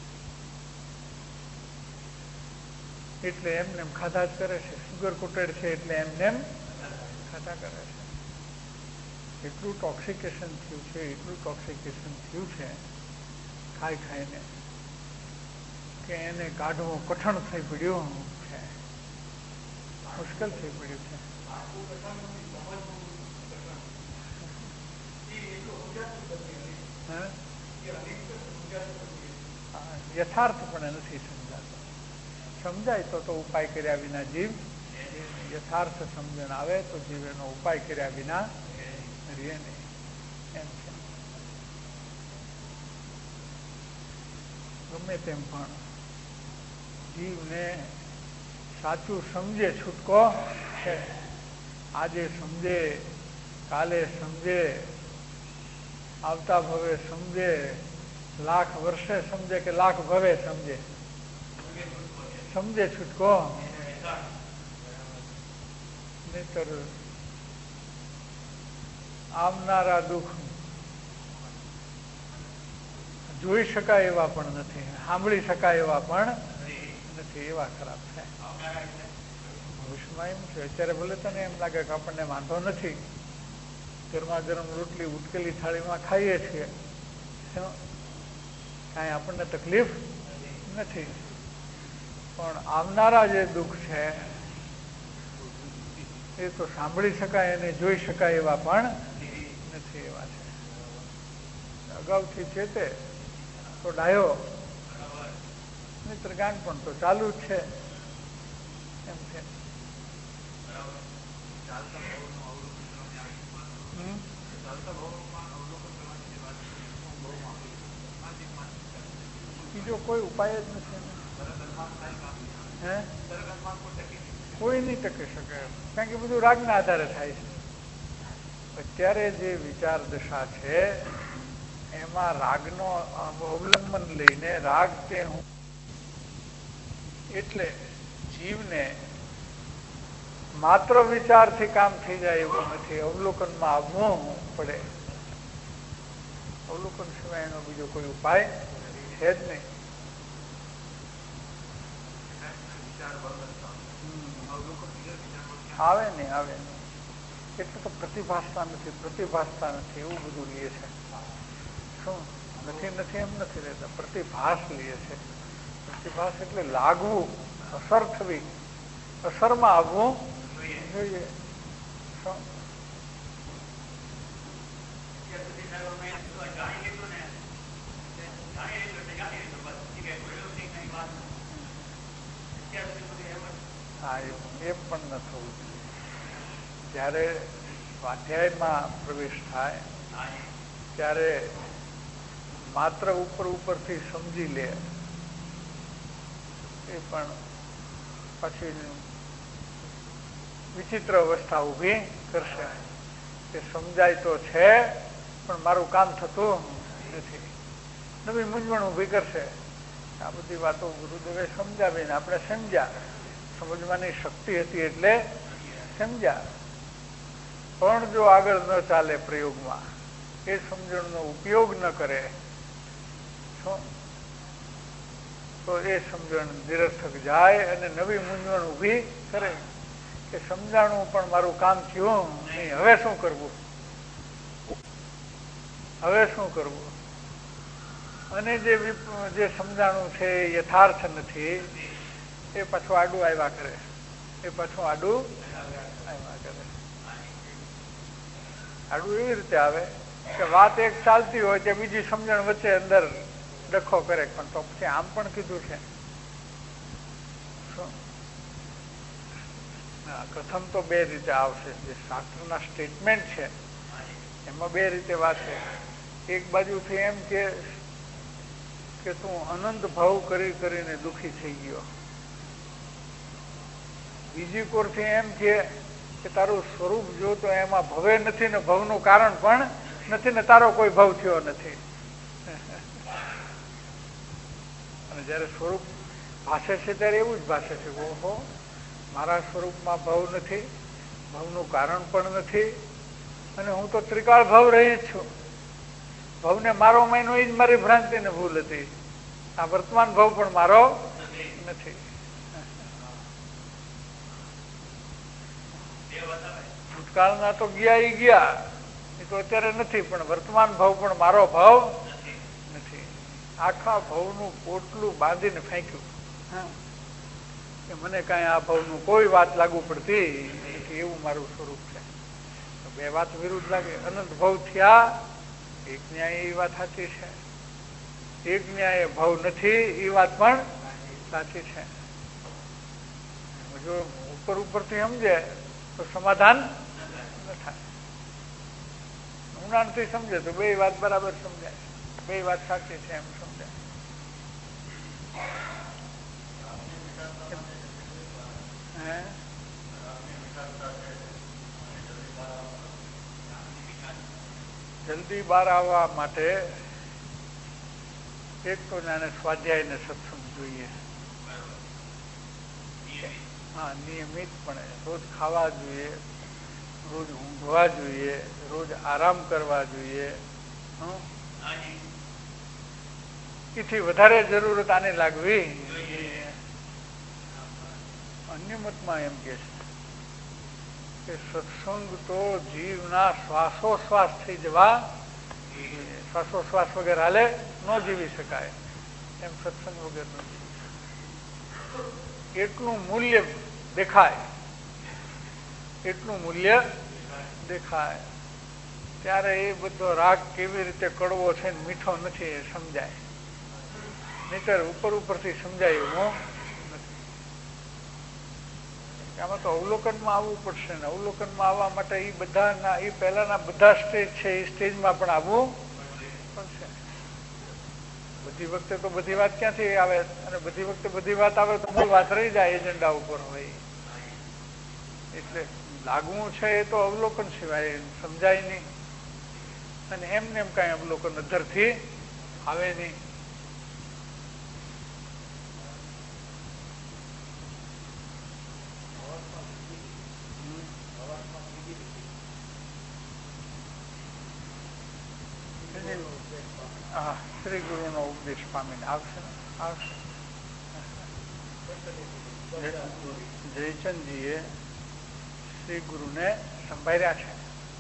એટલે એમને એમ ખાધા જ કરે છે. શુગર કોટેડ છે એટલે એમને એમ ખાધા કરે છે. એટલું ટોક્સિકેશન થયું છે, એટલું ટોક્સિકેશન થયું છે ખાઈ ખાઈને કે એને કાઢવું કઠણ થઈ પડ્યું છે, મુશ્કેલ થઈ પડ્યું છે. યથાર્થપણે નથી સમજાતો. સમજાય તો ઉપાય કર્યા વિના જીવ, યથાર્થ સમજણ આવે તો જીવ એનો ઉપાય કર્યા વિના રહે નહીં. એમ છે. ગમે તેમ પણ જીવને સાચું સમજે છૂટકો છે. આજે સમજે, કાલે સમજે, આવતા ભવે સમજે, લાખ વર્ષે સમજે કે લાખ ભવે સમજે, સમજે છૂટકો. નહીતર આવનારા દુઃખ જોઈ શકાય એવા પણ નથી, સાંભળી શકાય એવા પણ નથી, એવા ખરાબ છે. ભવિષ્યમાં એમ છે, અત્યારે ભલે તને એમ લાગે કે આપણને વાંધો નથી, ગરમા ગરમ રોટલી ઉટકેલી થાળીમાં ખાઈએ છીએ, કાંઈ આપણને તકલીફ નથી, પણ આવનારા જે દુઃખ છે એ તો સાંભળી શકાય અને જોઈ શકાય એવા પણ નથી, એવા છે. અગાઉથી ચેતે તો ડાયો, મિત્ર ગાન પણ તો ચાલુ જ છે એમ છે. બીજો કોઈ ઉપાય જ નથી, કોઈ નહીં ટકી શકે, કારણ કે બધું રાગના આધારે થાય છે. અત્યારે જે વિચાર દશા છે એમાં રાગનો અવલંબન લઈને રાગ તે હું, એટલે જીવને માત્ર વિચારથી કામ થઈ જાય એવું નથી, અવલોકનમાં આવવું પડે. અવલોકન સિવાય એનો બીજો કોઈ ઉપાય છે જ નહીં. આવે નહીં, આવે નહીં, એટલે તો પ્રતિભાસતા નથી, પ્રતિભાસતા નથી એવું બધું લે છે. શું નથી નથી એમ નથી રહેતા, પ્રતિભાસ લે છે. પ્રતિભાસ એટલે લાગવું, અસર થવી, અસરમાં આવવું જોઈએ. શું હા, એ પણ ન થવું જોઈએ. જ્યારે સ્વાધ્યાયમાં પ્રવેશ થાય ત્યારે માત્ર ઉપરથી સમજી લે, એ પણ પછી વિચિત્ર અવસ્થા ઊભી કરશે કે સમજાય તો છે પણ મારું કામ થતું નથી, નવી મૂંઝવણ ઊભી કરશે. આ બધી વાતો ગુરુદેવે સમજાવીને આપણે સમજ્યા, સમજવાની શક્તિ હતી એટલે સમજ્યા. પણ જો આગળ ન ચાલે પ્રયોગમાં, એ સમજણનો ઉપયોગ ન કરે તો એ સમજણ નિરર્થક જાય અને નવી મૂંઝવણ ઊભી કરે કે સમજાણું પણ મારું કામ થયું નહીં, હવે શું કરવું, હવે શું કરવું. અને જે સમજાણું છે એ યથાર્થ નથી, એ પાછું આડું આવ્યા કરે, એ પાછું આડું આવ્યા કરે. આડું એવી રીતે આવે કે વાત એક ચાલતી હોય કે બીજી સમજણ વચ્ચે અંદર ડખો કરે, પણ તો પછી આમ પણ કીધું છે. કથન તો બે રીતે આવશે, જે શાસ્ત્રના સ્ટેટમેન્ટ છે એમાં બે રીતે વાત છે. એક બાજુથી એમ કે તું અનંત ભાવ કરી કરીને દુઃખી થઈ ગયો, બીજી કોરથી એમ કે તારું સ્વરૂપ જો તો એમાં ભવે નથી ને ભવનું કારણ પણ નથી ને તારો કોઈ ભવ થયો નથી. અને જયારે સ્વરૂપ ભાષે છે ત્યારે એવું જ ભાષે છે, ઓહો મારા સ્વરૂપમાં ભવ નથી, ભવનું કારણ પણ નથી, અને હું તો ત્રિકાળ ભવ રહી જ છું. ભવને મારો મહિનો એ જ મારી ભ્રાંતિ ને ભૂલ હતી. આ વર્તમાન ભવ પણ મારો નથી. ભૂતકાળના તો ગયા એ ગયા, એ તો અત્યારે નથી, પણ વર્તમાન ભવ પણ મારો ભાવ નથી. આખા ભવનું પોટલું બાંધીને ફેંક્યું કે મને કાંઈ આ ભવનું કોઈ વાત લાગુ પડતી નથી, એવું મારું સ્વરૂપ છે. બે વાત વિરુદ્ધ લાગે. અનંત ભવ થયા, એક ન્યાય એ વાત સાચી છે, એક ન્યાય ભવ નથી એ વાત પણ સાચી છે. જો ઉપરથી સમજે તો સમાધાન ન થાય, ઊંડાણથી સમજે તો બે વાત બરાબર સમજાય, બે વાત સાચી છે એમ સમજાય. જલ્દી બહાર આવવા માટે એક તો જાણે સ્વાધ્યાય ને સત્સંગ જોઈએ. હા, નિયમિતપણે રોજ ખાવા જોઈએ, રોજ ઊંઘવા જોઈએ, રોજ આરામ કરવા જોઈએ. એથી વધારે જરૂરત આને લાગવી. અન્ય મતમાં એમ કે છે કે સત્સંગ તો જીવના શ્વાસોશ્વાસ થઈ જવા, શ્વાસોશ્વાસ વગર હાલે ન જીવી શકાય એમ સત્સંગ વગર ન જીવી શકાય. એટલું મૂલ્ય દેખાય, એટલું મૂલ્ય દેખાય ત્યારે એ બધો રાગ કેવી રીતે કડવો છે ને મીઠો નથી એ સમજાય. નહીતર ઉપરથી સમજાય એવું નથી. આમાં તો અવલોકનમાં આવવું પડશે ને અવલોકનમાં આવવા માટે એ બધાના એ પહેલાના બધા સ્ટેજ છે એ સ્ટેજમાં પણ આવવું પડશે. બધી વખતે તો બધી વાત ક્યાંથી આવે, અને બધી વખતે બધી વાત આવે તો મૂળ વાત રહી જાય એજન્ડા ઉપર હોય. એટલે લાગવું છે એ તો અવલોકન સિવાય સમજાય નહીં, અને એમને એમ કઈ અવલોકન અંદરથી આવે નહીં. હા, શ્રી ગુરુનો ઉપદેશ પામીને આવશે ને આવશે. જયચંદજીએ શ્રી ગુરુને સંભાળ્યા છે.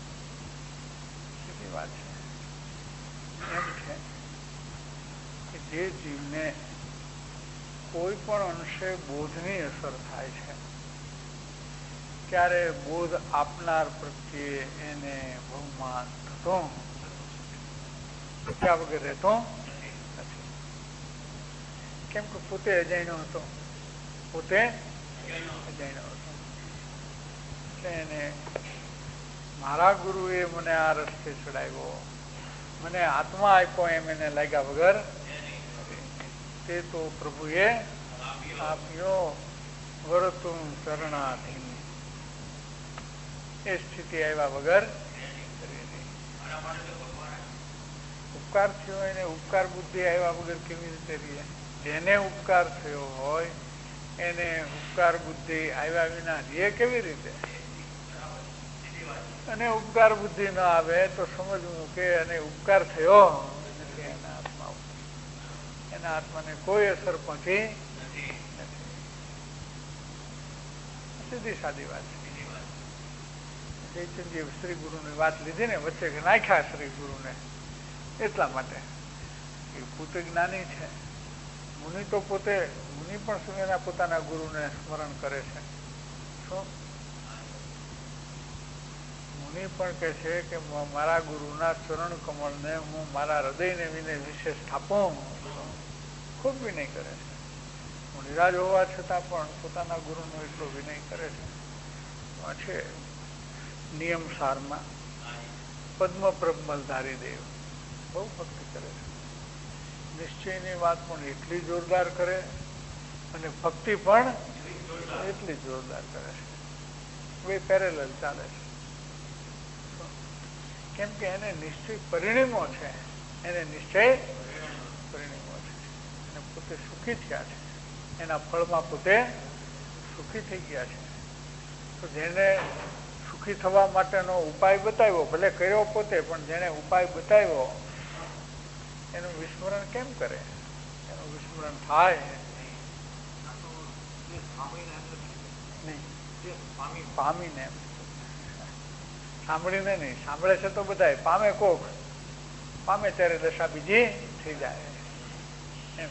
સીધી વાત છે. એમ છે કે જે જીવને કોઈ પણ અંશે બોધની અસર થાય છે ત્યારે બોધ આપનાર પ્રત્યે એને બહુમાન થતો ત્યાં વગર રહેતો નથી. કેમ કે પોતે અજાણ્યો હતો, પોતે અજાણ્યો હતો. એટલે એને મારા ગુરુએ મને આ રસ્તે ચડાવ્યો, મને આત્મા આપ્યો એમ એને લાગ્યા વગર તે તો પ્રભુએ આપ્યો વરતું ચરણાધીન. એ સ્થિતિ આવ્યા વગર ઉપકાર થયો એને ઉપકાર બુદ્ધિ આવ્યા વગર કેવી રીતે રહીએ? જેને ઉપકાર થયો હોય એને ઉપકાર બુદ્ધિ આવ્યા વિના રહીએ કેવી રીતે? અને ઉપકાર બુદ્ધિ ન આવે તો સમજવું કે એને ઉપકાર થયો નથી એના આત્મા ઉપર. એના આત્માને કોઈ અસર પહોંચી નથી. સીધી સાદી વાત છે. જયચંદજીએ શ્રી ગુરુની વાત લીધી ને વચ્ચે નાખ્યા શ્રી ગુરુને એટલા માટે એ પોતે જ્ઞાની છે. મુનિ તો પોતે મુનિ પણ એના પોતાના ગુરુને સ્મરણ કરે છે. શું મુનિ પણ કહે છે કે મારા ગુરુના ચરણ કમળને હું મારા હૃદયને વિને વિશે સ્થાપું, ખૂબ વિનય કરે છે. મુનિરાજ હોવા છતાં પણ પોતાના ગુરુનો એટલો વિનય કરે છે. છે નિયમ સારમાં પદ્મ પ્રબલધારી દેવ બહુ ભક્તિ કરે છે. નિશ્ચયની વાત પણ એટલી જોરદાર કરે અને ભક્તિ પણ એટલી જોરદાર કરે છે. બે પેરેલલ ચાલે છે. કેમ કે એને નિશ્ચય પરિણીમો છે, એને નિશ્ચય પરિણીમો છે. અને પોતે સુખી થયા છે, એના ફળમાં પોતે સુખી થઈ ગયા છે. તો જેને સુખી થવા માટેનો ઉપાય બતાવ્યો, ભલે કર્યો પોતે, પણ જેને ઉપાય બતાવ્યો એનું વિસ્મરણ કેમ કરે? એનું વિસ્મરણ થાય નહીં. પામીને સાંભળીને નહીં, સાંભળે છે તો બધા પામે, કોક પામે ત્યારે દશા બીજી થઈ જાય એમ.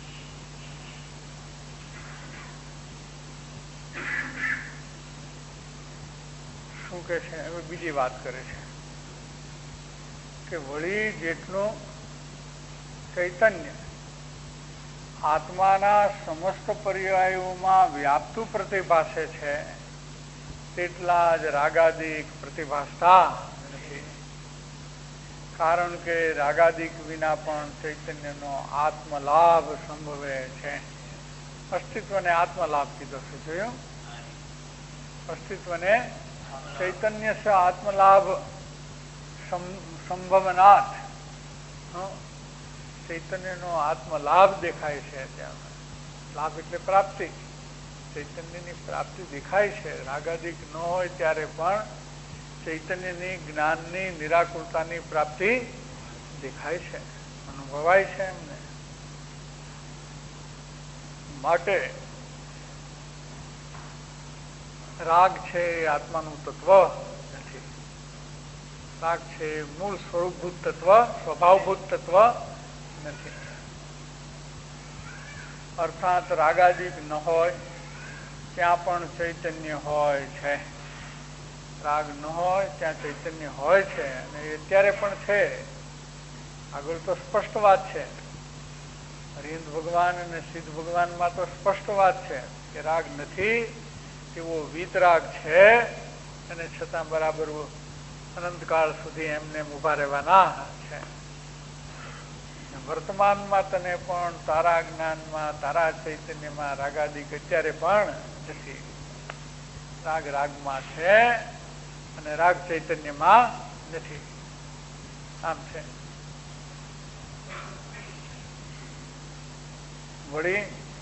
શું કે છે હવે બીજી વાત કરે છે કે વળી જેટલું ચૈતન્ય આત્માના સમસ્ત પર્યાયોમાં વ્યાપતું પ્રતિભાસે છે તેટલા જ રાગાદિક પ્રતિભાસતા નથી. કારણ કે રાગાદિક વિના પણ ચૈતન્યનો આત્મલાભ સંભવે છે. અસ્તિત્વને આત્મલાભ કીધો છે, જોયું? અસ્તિત્વને ચૈતન્ય સે આત્મલાભ સંભવનાથ. ચૈતન્યનો આત્મલાભ દેખાય છે ત્યાં. લાભ એટલે પ્રાપ્તિ. ચૈતન્યની પ્રાપ્તિ દેખાય છે. રાગાદિક ન હોય ત્યારે પણ ચૈતન્યની જ્ઞાનની નિરાકુરતાની પ્રાપ્તિ દેખાય છે, અનુભવાય છે એમને. માટે રાગ છે એ આત્માનું તત્વ નથી. રાગ છે એ મૂળ સ્વરૂપભૂત તત્વ, સ્વભાવભૂત તત્વ નથી. અર્થાત રાગાદિક ન હોય ત્યાં પણ ચૈતન્ય હોય છે. રાગ ન હોય ત્યાં ચૈતન્ય હોય છે, અને અત્યારે પણ છે. આગળ તો સ્પષ્ટ વાત છે. હરિહંત ભગવાન અને સિદ્ધ ભગવાનમાં તો સ્પષ્ટ વાત છે કે રાગ નથી, એવો વીતરાગ છે, અને છતાં બરાબર અનંતકાળ સુધી એમને ઉભા રહેવાના છે. વર્તમાનમાં તને પણ તારા જ્ઞાનમાં, તારા ચૈતન્યમાં રાગાદિક અત્યારે પણ નથી. રાગ રાગમાં છે અને રાગ ચૈતન્યમાં નથી. આમ છે. વળી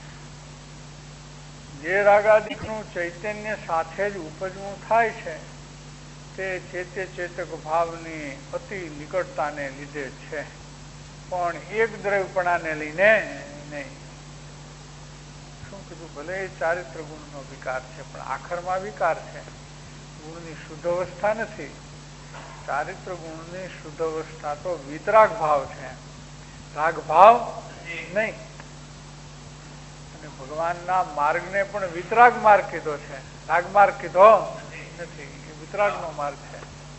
જે રાગાદિકનું ચૈતન્ય સાથે જ ઉપજવું થાય છે તે ચેત્ય ચેતક ભાવની અતિ નિકટતાને લીધે છે, પણ એક દ્રવ્યપણાને લઈને નહીં. શું કીધું? ભલે એ ચારિત્ર ગુણનો વિકાર છે, પણ આખરમાં વિકાર છે. ગુણની શુદ્ધ અવસ્થા નથી. ચારિત્ર ગુણની શુદ્ધ અવસ્થા તો વિતરાગ ભાવ છે, રાગ ભાવ નહીં. અને ભગવાનના માર્ગને પણ વિતરાગ માર્ગ કીધો છે, રાગ માર્ગ કીધો નથી. એ વિતરાગનો માર્ગ છે.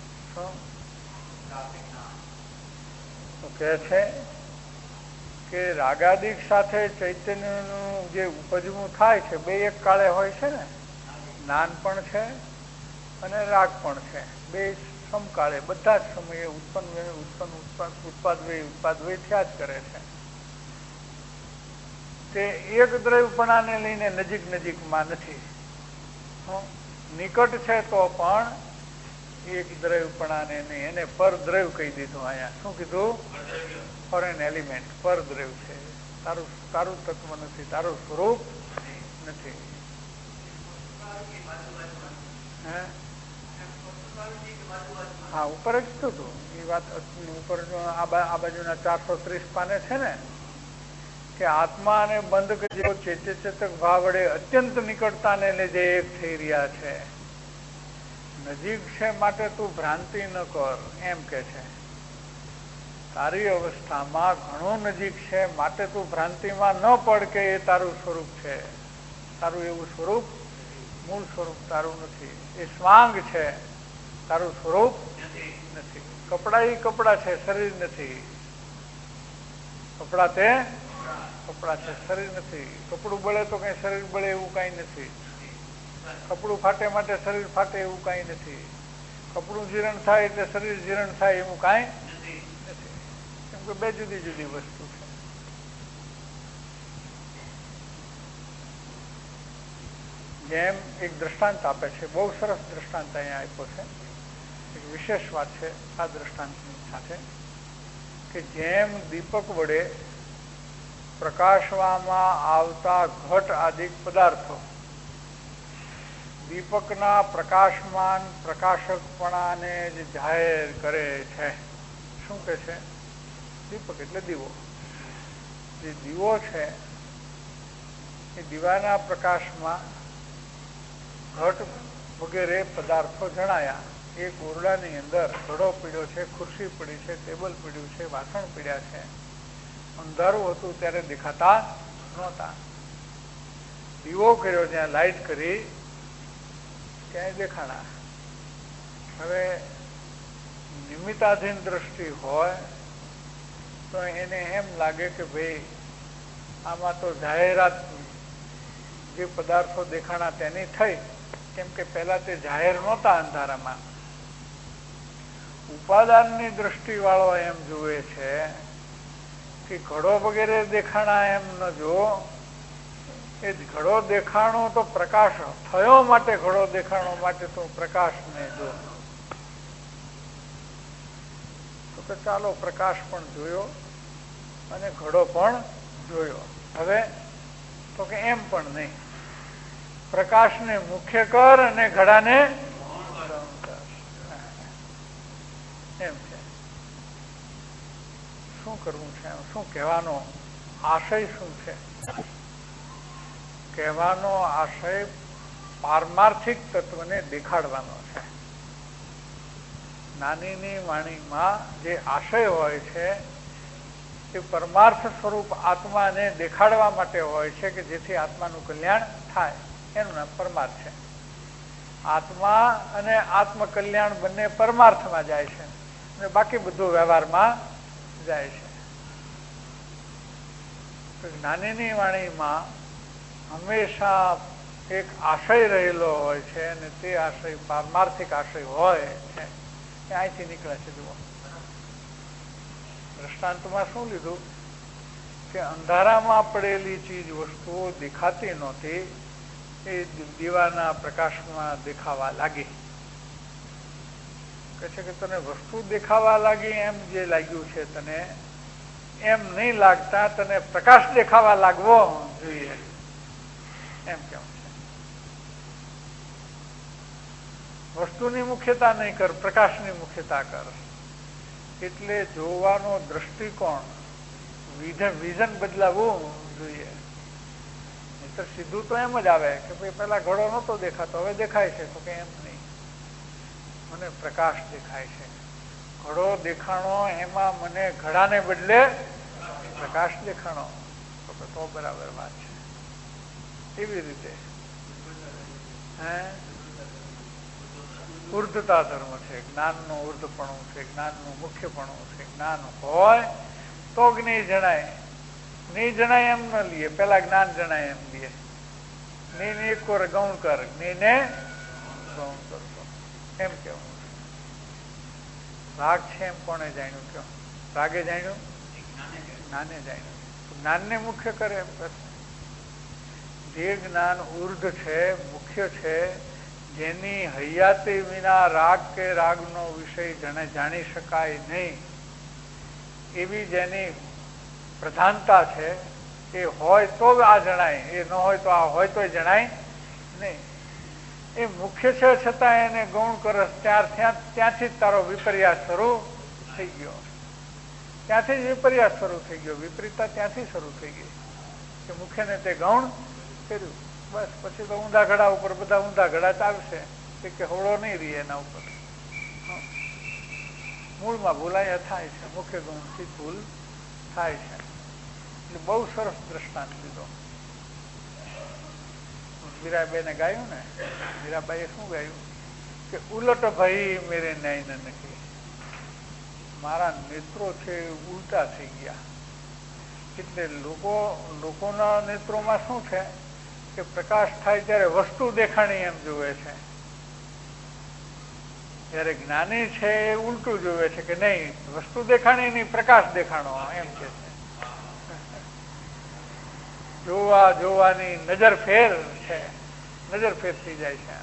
તો કહે છે કે રાગાદિક સાથે ચૈતન્યનું જે ઉપજવું થાય છે બે એક કાળે હોય છે ને. જ્ઞાન પણ છે અને રાગ પણ છે. બે સમકાળે બધા જ સમયે ઉત્પાદવય થયા જ કરે છે. તે એક દ્રવ્યપણાને લઈને નજીક નજીકમાં નથી. નિકટ છે તો પણ એક દ્રવ્યપણાને નહીં. એને પરદ્રવ્ય કહી દીધું. અહીંયા શું કીધું? ફોરેન એલિમેન્ટ, પરદ્રવ્ય છે. તારું તત્વ નથી, તારું સ્વરૂપ નથી. હા, ઉપર જ કીધું એ વાત. ઉપર આ બાજુના 430 પાને છે ને કે આત્મા અને બંધ જેવો ચેતક ભાવ વડે અત્યંત નિકટતાને લીધે એક થઈ રહ્યા છે. નજીક છે માટે તું ભ્રાંતિ ન કર, એમ કે છે. તારી અવસ્થામાં ઘણું નજીક છે માટે તું ભ્રાંતિમાં ન પડ કે એ તારું સ્વરૂપ છે. તારું એવું સ્વરૂપ, મૂળ સ્વરૂપ તારું નથી. એ સ્વાંગ છે, તારું સ્વરૂપ નથી. કપડા એ કપડા છે, શરીર નથી. કપડા તે કપડા છે, શરીર નથી. કપડું બળે તો કઈ શરીર બળે એવું કઈ નથી. કપડું ફાટે માટે શરીર ફાટે એવું કઈ નથી. કપડું જીર્ણ થાય એટલે શરીર જીર્ણ થાય એવું કઈ નથી. કેમ કે બે જુદી જુદી વસ્તુ છે. જેમ એક દ્રષ્ટાંત આપે છે, બહુ સરસ દ્રષ્ટાંત અહીંયા આપ્યો છે. એક વિશેષ વાત છે આ દ્રષ્ટાંતની સાથે કે જેમ દીપક વડે પ્રકાશવામાં આવતા ઘટ આદિ પદાર્થો દીપકના પ્રકાશમાન પ્રકાશકપણાને જ જાહેર કરે છે. શું કે છે? દીપક એટલે દીવો. જે દીવો છે એ દીવાના પ્રકાશમાં ઘટ વગેરે પદાર્થો જણાયા. એક ઓરડાની અંદર ઘડો પીડ્યો છે, ખુરશી પડી છે, ટેબલ પીડ્યું છે, વાસણ પીડ્યા છે. અંધારું હતું ત્યારે દેખાતા નહોતા. દીવો કર્યો, ત્યાં લાઈટ કરી, ક્યાંય દેખાણા. હવે નિમિત્તાધીન દ્રષ્ટિ હોય તો એને એમ લાગે કે ભાઈ આમાં તો જાહેરાત જે પદાર્થો દેખાણા તેની થઈ, કેમ કે પહેલા તે જાહેર નહોતા અંધારામાં. ઉપાદાનની દ્રષ્ટિ વાળો એમ જુએ છે કે ઘડો વગેરે દેખાણા એમ ન જો, એ ઘડો દેખાણો તો પ્રકાશ થયો માટે, ઘડો દેખાણો માટે તો પ્રકાશ ને જો. તો કે ચાલો પ્રકાશ પણ જોયો અને ઘડો પણ જોયો. હવે તો કે એમ પણ નહીં, પ્રકાશને મુખ્ય કર અને ઘડાને એમ છે. શું કરવું છે? શું કહેવાનો આશય શું છે? કહેવાનો આશય પારમાર્થિક તત્વને દેખાડવાનો છે. નાનીની વાણીમાં જે આશય હોય છે એ પરમાર્થ સ્વરૂપ આત્માને દેખાડવા માટે હોય છે કે જેથી આત્માનું કલ્યાણ થાય. એનું નામ પરમાર્થ છે. આત્મા અને આત્મકલ્યાણ બંને પરમાર્થમાં જાય છે અને બાકી બધું વ્યવહારમાં જાય છે. નાનીની વાણીમાં હંમેશા એક આશય રહેલો હોય છે અને તે આશય પારમાર્થિક આશય હોય છે. એ અહીંથી નીકળે છે. જુઓ, દ્રષ્ટાંતમાં શું લીધું કે અંધારામાં પડેલી ચીજ વસ્તુઓ દેખાતી નહોતી, એ દીવાના પ્રકાશમાં દેખાવા લાગી. કહે છે કે તને વસ્તુ દેખાવા લાગી એમ જે લાગ્યું છે, તને એમ નહીં લાગતા તને પ્રકાશ દેખાવા લાગવો જોઈએ એમ કેવું છે. વસ્તુની મુખ્યતા નહીં કર, પ્રકાશની મુખ્યતા કર. એટલે જોવાનો દ્રષ્ટિકોણ, વિઝન બદલાવવું જોઈએ. નહીતર સીધું તો એમ જ આવે કે ભાઈ પેલા ઘડો નહોતો દેખાતો, હવે દેખાય છે. તો કે એમ નહીં, મને પ્રકાશ દેખાય છે. ઘડો દેખાણો એમાં મને ઘડાને બદલે પ્રકાશ દેખાણો, તો બરાબર વાત છે. એવી રીતે ઉર્ધતા ધર્મ છે, જ્ઞાનનું ઉર્ધપણું છે, જ્ઞાનનું મુખ્યપણું છે. જ્ઞાન હોય તો જ્ઞેય જણાય, નહીં જણાય એમ ન લઈએ, પેલા જ્ઞાન જણાય એમ લઈએ. જ્ઞેયને એક વાર ગૌણ કર, જ્ઞેયને ગૌણ કરતો એમ કેવું. રાગ છે એમ કોને જાણ્યું? કયો રાગે જાણ્યું? જ્ઞાને જાણ્યું. જ્ઞાનને મુખ્ય કરે એમ કરે. જે જ્ઞાન ઉર્ધ છે, મુખ્ય છે, જેની હૈયાતી વિના રાગ કે રાગનો વિષય જાણી શકાય નહીં, એવી જેની પ્રધાનતા છે, એ હોય તો આ જણાય, એ ન હોય તો આ હોય તો જણાય નહીં. એ મુખ્ય છે છતાં એને ગૌણ કરસ, ત્યાંથી જ તારો વિપર્યાસ શરૂ થઈ ગયો. ત્યાંથી જ વિપર્યાસ શરૂ થઈ ગયો. વિપરીતતા ત્યાંથી શરૂ થઈ ગઈ કે મુખ્યને તે ગૌણ કર્યું. બસ પછી તો ઊંધા ઘડા ઉપર બધા ઊંધા ઘડા ચાલશે, કે હોળો નહીં રહે એના ઉપર. મૂળમાં ભૂલાયા થાય છે, મુખ્ય ગુણથી ભૂલ થાય છે. એટલે બહુ સરસ દ્રષ્ટાંત લીધો. મીરાબાઈને ગાયું ને, મીરાબાઈએ શું ગાયું કે ઉલટ ભાઈ મેરે નયન નથી, મારા નેત્રો છે ઉલટા થઈ ગયા. એટલે લોકોના નેત્રોમાં શું છે કે પ્રકાશ થાય ત્યારે વસ્તુ દેખાણી એમ જોવે છે, જયારે જ્ઞાની છે એ ઉલટું જોવે છે કે નહીં, વસ્તુ દેખાણી નહીં, પ્રકાશ દેખાણો એમ કે છે. જોવાની નજર ફેર છે, નજર ફેર થઈ જાય છે.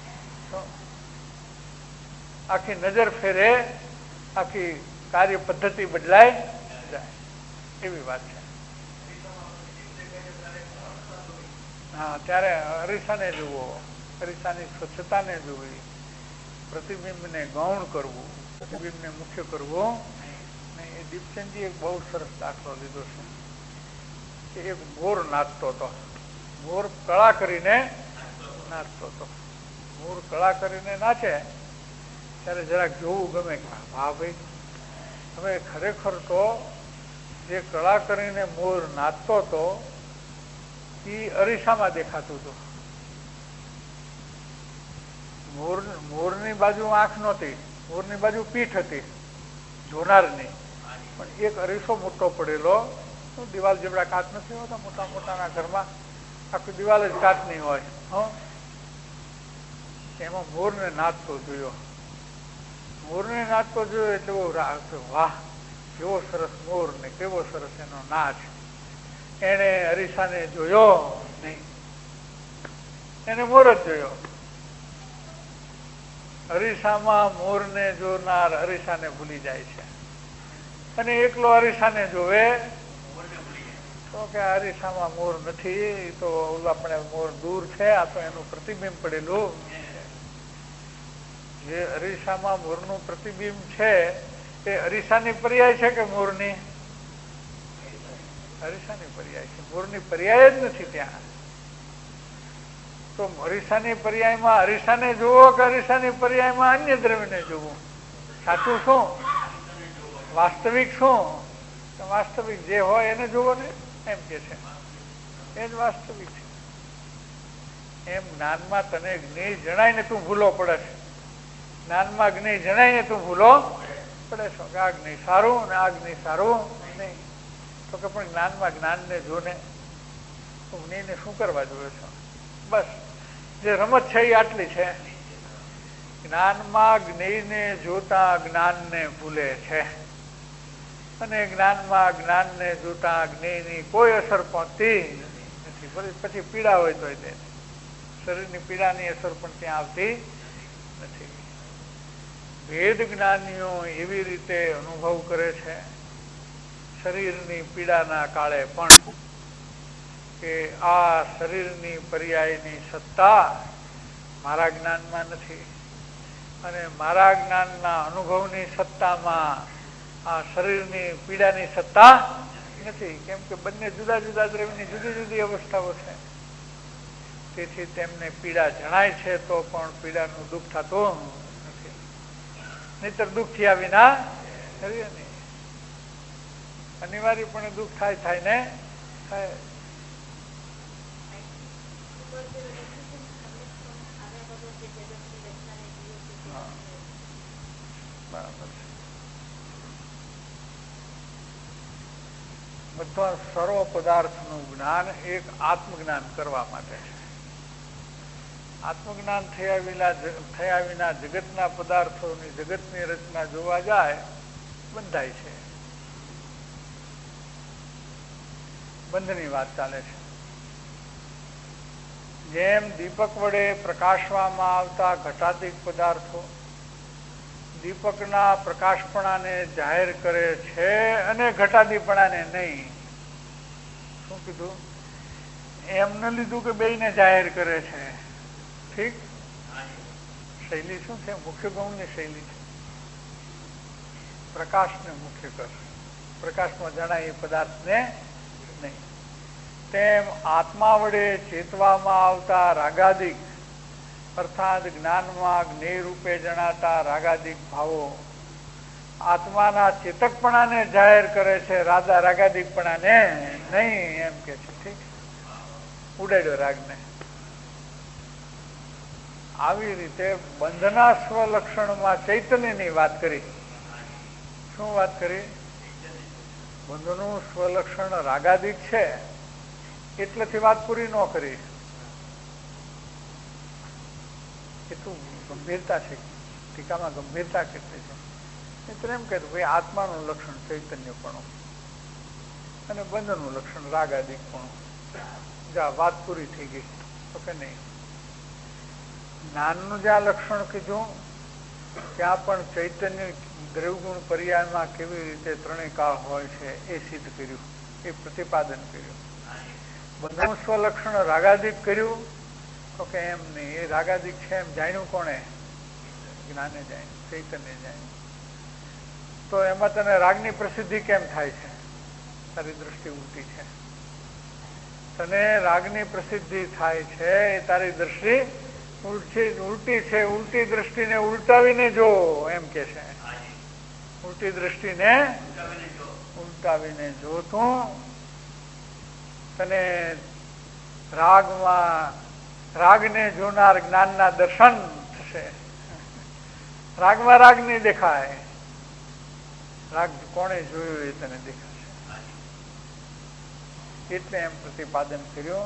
આખી નજર ફેરે આખી કાર્ય પદ્ધતિ બદલાય જાય, એવી વાત છે. હા, ત્યારે અરીસાને જુઓ, અરીસાની સ્વચ્છતાને જોવી, પ્રતિબિંબને ગૌણ કરવું, પ્રતિબિંબને મુખ્ય કરવું. એ દીપચંદજી એક બહુ સરસ દાખલો લીધો છે કે એક મોર નાચતો હતો. મોર કળા કરીને નાચતો હતો. મોર કળા કરીને નાચે ત્યારે જરાક જોવું ગમે કે હા ભાઈ, હવે ખરેખર તો જે કળા કરીને મોર નાચતો હતો એ અરીસામાં દેખાતું હતું. મોરની બાજુ આંખ નહોતી, મોરની બાજુ પીઠ હતી જોનારની, પણ એક અરીસો મોટો પડેલો, દિવાલ જેવડા કાચ નથી હોતા મોટા મોટાના ઘરમાં, આખી દિવાલ જ કાચની હોય. એમાં મોરને નાચતો જોયો. મોરને નાચતો જોયો એટલે બહુ વાહ, કેવો સરસ મોર ને કેવો સરસ એનો નાચ. એને અરીસાને જોયો નહીં, એને મોર જ જોયો. અરીસામાં મોરને જોનાર અરીસાને ભૂલી જાય છે, અને એકલો અરીસાને જોવે તો કે અરીસામાં મોર નથી, તો આપણે મોર દૂર છે, આ તો એનું પ્રતિબિંબ પડેલું. જે અરીસામાં મોરનું પ્રતિબિંબ છે એ અરીસાની પર્યાય છે કે મોરની? અરીસાની પર્યાય છે. મોરની પર્યાય જ નથી ત્યાં. તો અરીસાની પર્યાયમાં અરીસાને જુઓ કે અરીસાની પર્યાયમાં અન્ય દ્રવ્યને જોવું? સાચું શું? વાસ્તવિક શું? વાસ્તવિક જે હોય એને જુઓ ને, એમ કે છે. એ જ વાસ્તવિક છે. એમ જ્ઞાનમાં તને જ્ઞેય જણાય ને તું ભૂલો પડે છે. જ્ઞાનમાં જ્ઞેય જણાય ને તું ભૂલો પડે છો કે આ જ્ઞેય સારું ને આ જ્ઞેય સારું નહીં. તો કે પણ જ્ઞાનમાં જ્ઞાનને જો ને, તું જ્ઞેયને શું કરવા જોયો છો? બસ જે રમત છે એ આટલી છે. જ્ઞાનમાં જ્ઞેયને જોતા જ્ઞાનને ભૂલે છે, અને જ્ઞાનમાં જ્ઞાનને જોતા જ્ઞેયની કોઈ અસર પહોંચતી નથી. પછી પીડા હોય તો દે, શરીરની પીડાની અસર પણ ત્યાં આવતી નથી. ભેદ જ્ઞાનીઓ એવી રીતે અનુભવ કરે છે શરીરની પીડાના કાળે પણ કે આ શરીરની પર્યાયની સત્તા મારા જ્ઞાનમાં નથી, અને મારા જ્ઞાનના અનુભવની સત્તામાં આ શરીરની પીડાની સત્તા નથી. કેમ કે બંને જુદા જુદા દ્રવ્યની જુદી જુદી અવસ્થાઓ છે. તેથી તેમને પીડા જણાય છે તો પણ પીડાનું દુઃખ થતું નથી. નહીતર દુઃખ થયા વિના નહીં. અનિવાર્યપણે દુઃખ થાય ને થાય. બરાબર છે. બધા સર્વ પદાર્થનું જ્ઞાન એક આત્મજ્ઞાન કરવા માટે છે. આત્મજ્ઞાન થયા વિના જગતના પદાર્થોની જગતની રચના જોવા જાય બંધાય છે. બંધની વાત ચાલે છે. જેમ દીપક વડે પ્રકાશવામાં આવતા ઘટાદિક પદાર્થો દીપકના પ્રકાશપણાને જાહેર કરે છે અને ઘટાદીપણાને નહીં. શું કીધું? એમ ન લીધું કે બેયને જાહેર કરે છે. ઠીક, શૈલી શું છે? મુખ્ય ગૌણની શૈલી છે. પ્રકાશને મુખ્ય કર, પ્રકાશમાં જણાય એ પદાર્થને નહીં. તેમ આત્મા વડે ચેતવામાં આવતા રાગાદિક અર્થાત જ્ઞાનમાં જ્ઞેય રૂપે જણાતા રાગાદિક ભાવો આત્માના ચેતકપણાને જાહેર કરે છે, રાગાદિકપણાને નહીં, એમ કે છે. ઠીક, ઉડાડ્યો રાગને. આવી રીતે બંધના સ્વલક્ષણમાં ચૈતન્યની વાત કરી. શું વાત કરી? બંધનું સ્વલક્ષણ રાગાદિક છે એટલેથી વાત પૂરી ન કરી. એટલું ગંભીરતા છે, ટીકામાં ગંભીરતા કેટલી છે. મિત્ર એમ કહેતું ભાઈ આત્માનું લક્ષણ ચૈતન્યપણું અને બંધનું લક્ષણ રાગાદિકપણું. જા વાત પૂરી થઈ ગઈ. તો કે નહીં, જ્ઞાનનું જ્યાં લક્ષણ કીધું ત્યાં પણ ચૈતન્ય દ્રવગુણ પર્યાયમાં કેવી રીતે ત્રણેય કાળ હોય છે એ સિદ્ધ કર્યું, એ પ્રતિપાદન કર્યું. બંધનું સ્વલક્ષણ રાગાદિક કર્યું તો કે એમ નહીં, એ રાગાદિક છે એમ જાણ્યું કોણે? જ્ઞાને જાણ્યું, ચૈતન્ય જાણ્યું. તો એમાં તને રાગની પ્રસિદ્ધિ કેમ થાય છે? તારી દ્રષ્ટિ ઉલટી છે. તને રાગની પ્રસિદ્ધિ થાય છે એ તારી દ્રષ્ટિ ઉલટી છે. ઉલટી દ્રષ્ટિને ઉલટાવીને જો, એમ કે છે. ઉલટી દ્રષ્ટિને ઉલટાવીને જો તું, તને રાગને જોનાર જ્ઞાનના દર્શન થશે. રાગમાં રાગ નહીં દેખાય, રાગ કોણે જોયું એ તને દેખાશે. એટલે એમ પ્રતિપાદન કર્યું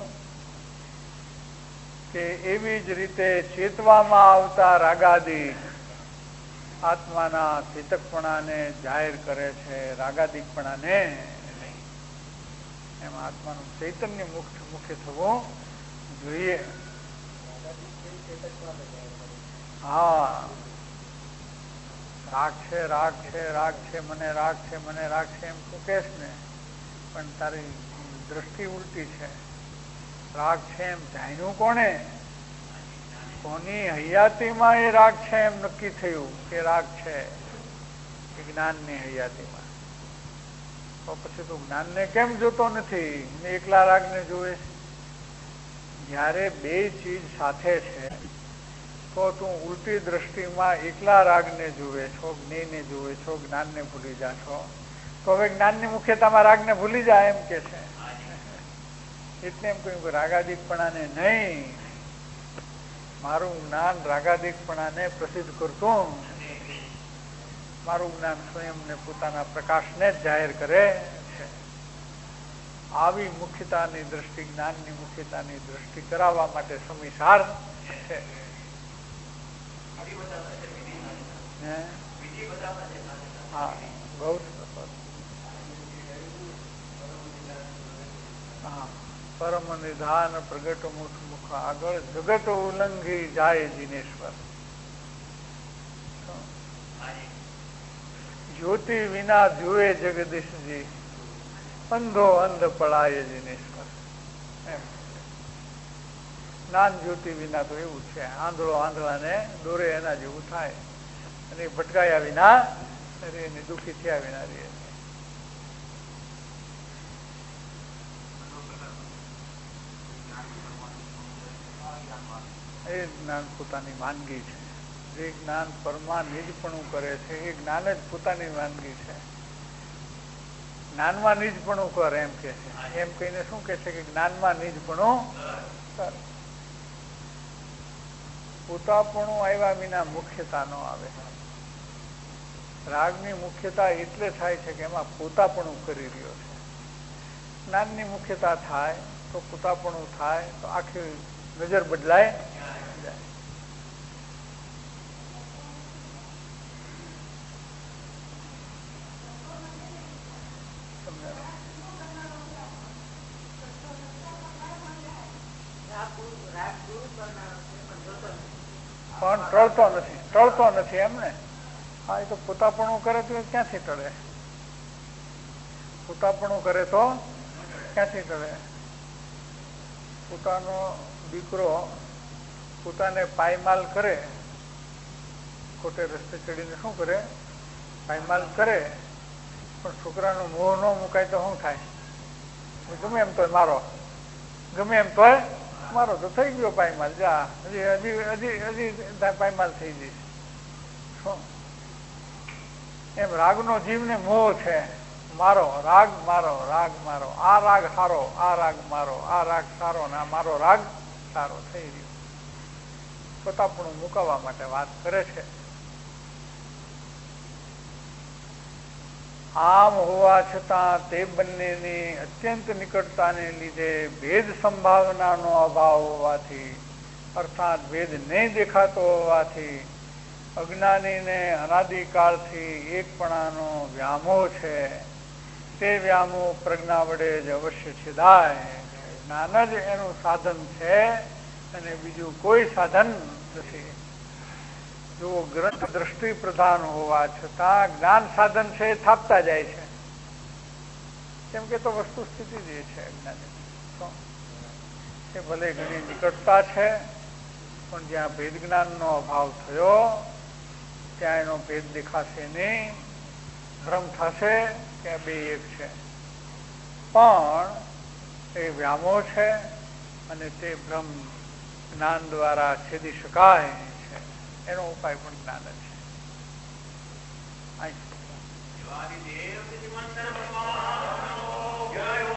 કે એવી જ રીતે ચેતવામાં આવતા રાગાદિક આત્માના ચેતકપણાને જાહેર કરે છે, રાગાદિકપણાને. એમાં આત્માનું ચૈતન્ય મુખ્ય થવું જોઈએ. હા, રાગ છે, રાગ છે, રાગ છે, મને રાગ છે, મને રાગ છે એમ તું કહેશ ને, પણ તારી દ્રષ્ટિ ઉલટી છે. રાગ છે એમ જાણ્યું કોને? કોની હયાતીમાં એ રાગ છે એમ નક્કી થયું કે રાગ છે, એ જ્ઞાનની હયાતીમાં. તો પછી તું જ્ઞાનને કેમ જોતો નથી ને એકલા રાગને જોવે? જ્યારે બે ચીજ સાથે છે તો તું ઉલટી દ્રષ્ટિમાં એકલા રાગને જુએ છો, જ્ઞેયને જુએ છો, જ્ઞાનને ભૂલી જા છો. તો હવે જ્ઞાનની મુખ્યતામાં રાગને ભૂલી જાય એમ કે છે. એટલે એમ કહ્યું રાગાદિકપણાને નહીં, મારું જ્ઞાન રાગાદિકપણાને પ્રસિદ્ધ કરતું, મારું જ્ઞાન સ્વયંને પોતાના પ્રકાશને જ જાહેર કરે છે. આવી મુખ્યતાની દ્રષ્ટિ, જ્ઞાનની મુખ્યતાની દ્રષ્ટિ કરાવવા માટે સમીસાર છે. હા, બહુ સરસ. હા, પરમ નિધાન પ્રગટ મુખ આગળ જગત ઉલ્લંઘી જાય જીનેશ્વર. જ્યોતિ વિના જુએ જગદીશજી, અંધો અંધ પડાય જીનેશ્વર. એમ જ્ઞાન જ્યોતિ વિના તો એવું છે, આંધળો આંધળાને દોરે એના જેવું થાય, અને ભટકાયા વિના એને દુઃખી થયા વિના રહે. એ જ્ઞાન પોતાની વાનગી છે. જે જ્ઞાન પરમા નિજપણું કરે છે એ જ્ઞાન જ પોતાની વાનગી છે. જ્ઞાનમાં નિજપણું કર એમ કે છે. એમ કહીને શું કે છે કે જ્ઞાનમાં નિજપણું કર. પોતાપણું આવ્યા વિના મુખ્યતા ન આવે. રાગની મુખ્યતા એટલે થાય છે કે એમાં પોતાપણું કરી રહ્યો છે. જ્ઞાનની મુખ્યતા થાય તો પોતાપણું થાય તો આખી નજર બદલાય જાય. પણ ટળતો નથી એમ ને. હા, એ તો પોતાપણું કરે તો ક્યાંથી ટળે? પોતાપણું કરે તો ક્યાંથી ટળે? પોતાનો દીકરો પોતાને પાયમાલ કરે, ખોટે રસ્તે ચડીને શું કરે? પાયમાલ કરે. પણ છોકરાનો મોહ ન મુકાય તો શું થાય? ગમે એમ તોય મારો, ગમે એમ તોય મારો, તો થઈ ગયો પાયમાલ. જા હજી હજી હજી પાયમાલ થઈ જઈશ. શું એમ રાગનો જીવને મોહ છે. મારો રાગ, મારો રાગ, મારો આ રાગ સારો, આ રાગ મારો, આ રાગ સારો, ને આ મારો રાગ સારો થઈ રહ્યો. પોતાપણું મુકાવવા માટે વાત કરે છે. આમ હોવા છતાં તે બંનેની અત્યંત નિકટતાને લીધે ભેદ સંભાવનાનો અભાવ હોવાથી, અર્થાત ભેદ નહીં દેખાતો હોવાથી, અજ્ઞાનીને અનાદિકાળથી એકપણાનો વ્યામોહ છે. તે વ્યામોહ પ્રજ્ઞા વડે જ અવશ્ય છેદાય. જ્ઞાન જ એનું સાધન છે અને બીજું કોઈ સાધન નથી. જો ગ્રંથ દ્રષ્ટિ પ્રધાન હોવા છતાં જ્ઞાન સાધન છે એ થાપતા જાય છે. કેમ કે તો વસ્તુ સ્થિતિ જે છે અજ્ઞાની, એ ભલે ઘણી નિકટતા છે, પણ જ્યાં ભેદ જ્ઞાનનો અભાવ થયો ત્યાં એનો ભેદ દેખાશે નહીં. ભ્રમ થશે કે બે એક છે, પણ એ વ્યામોહ છે અને તે ભ્રમ જ્ઞાન દ્વારા છેદી શકાય છે. એનો ઉપાય પણ જ્ઞાન જ છે.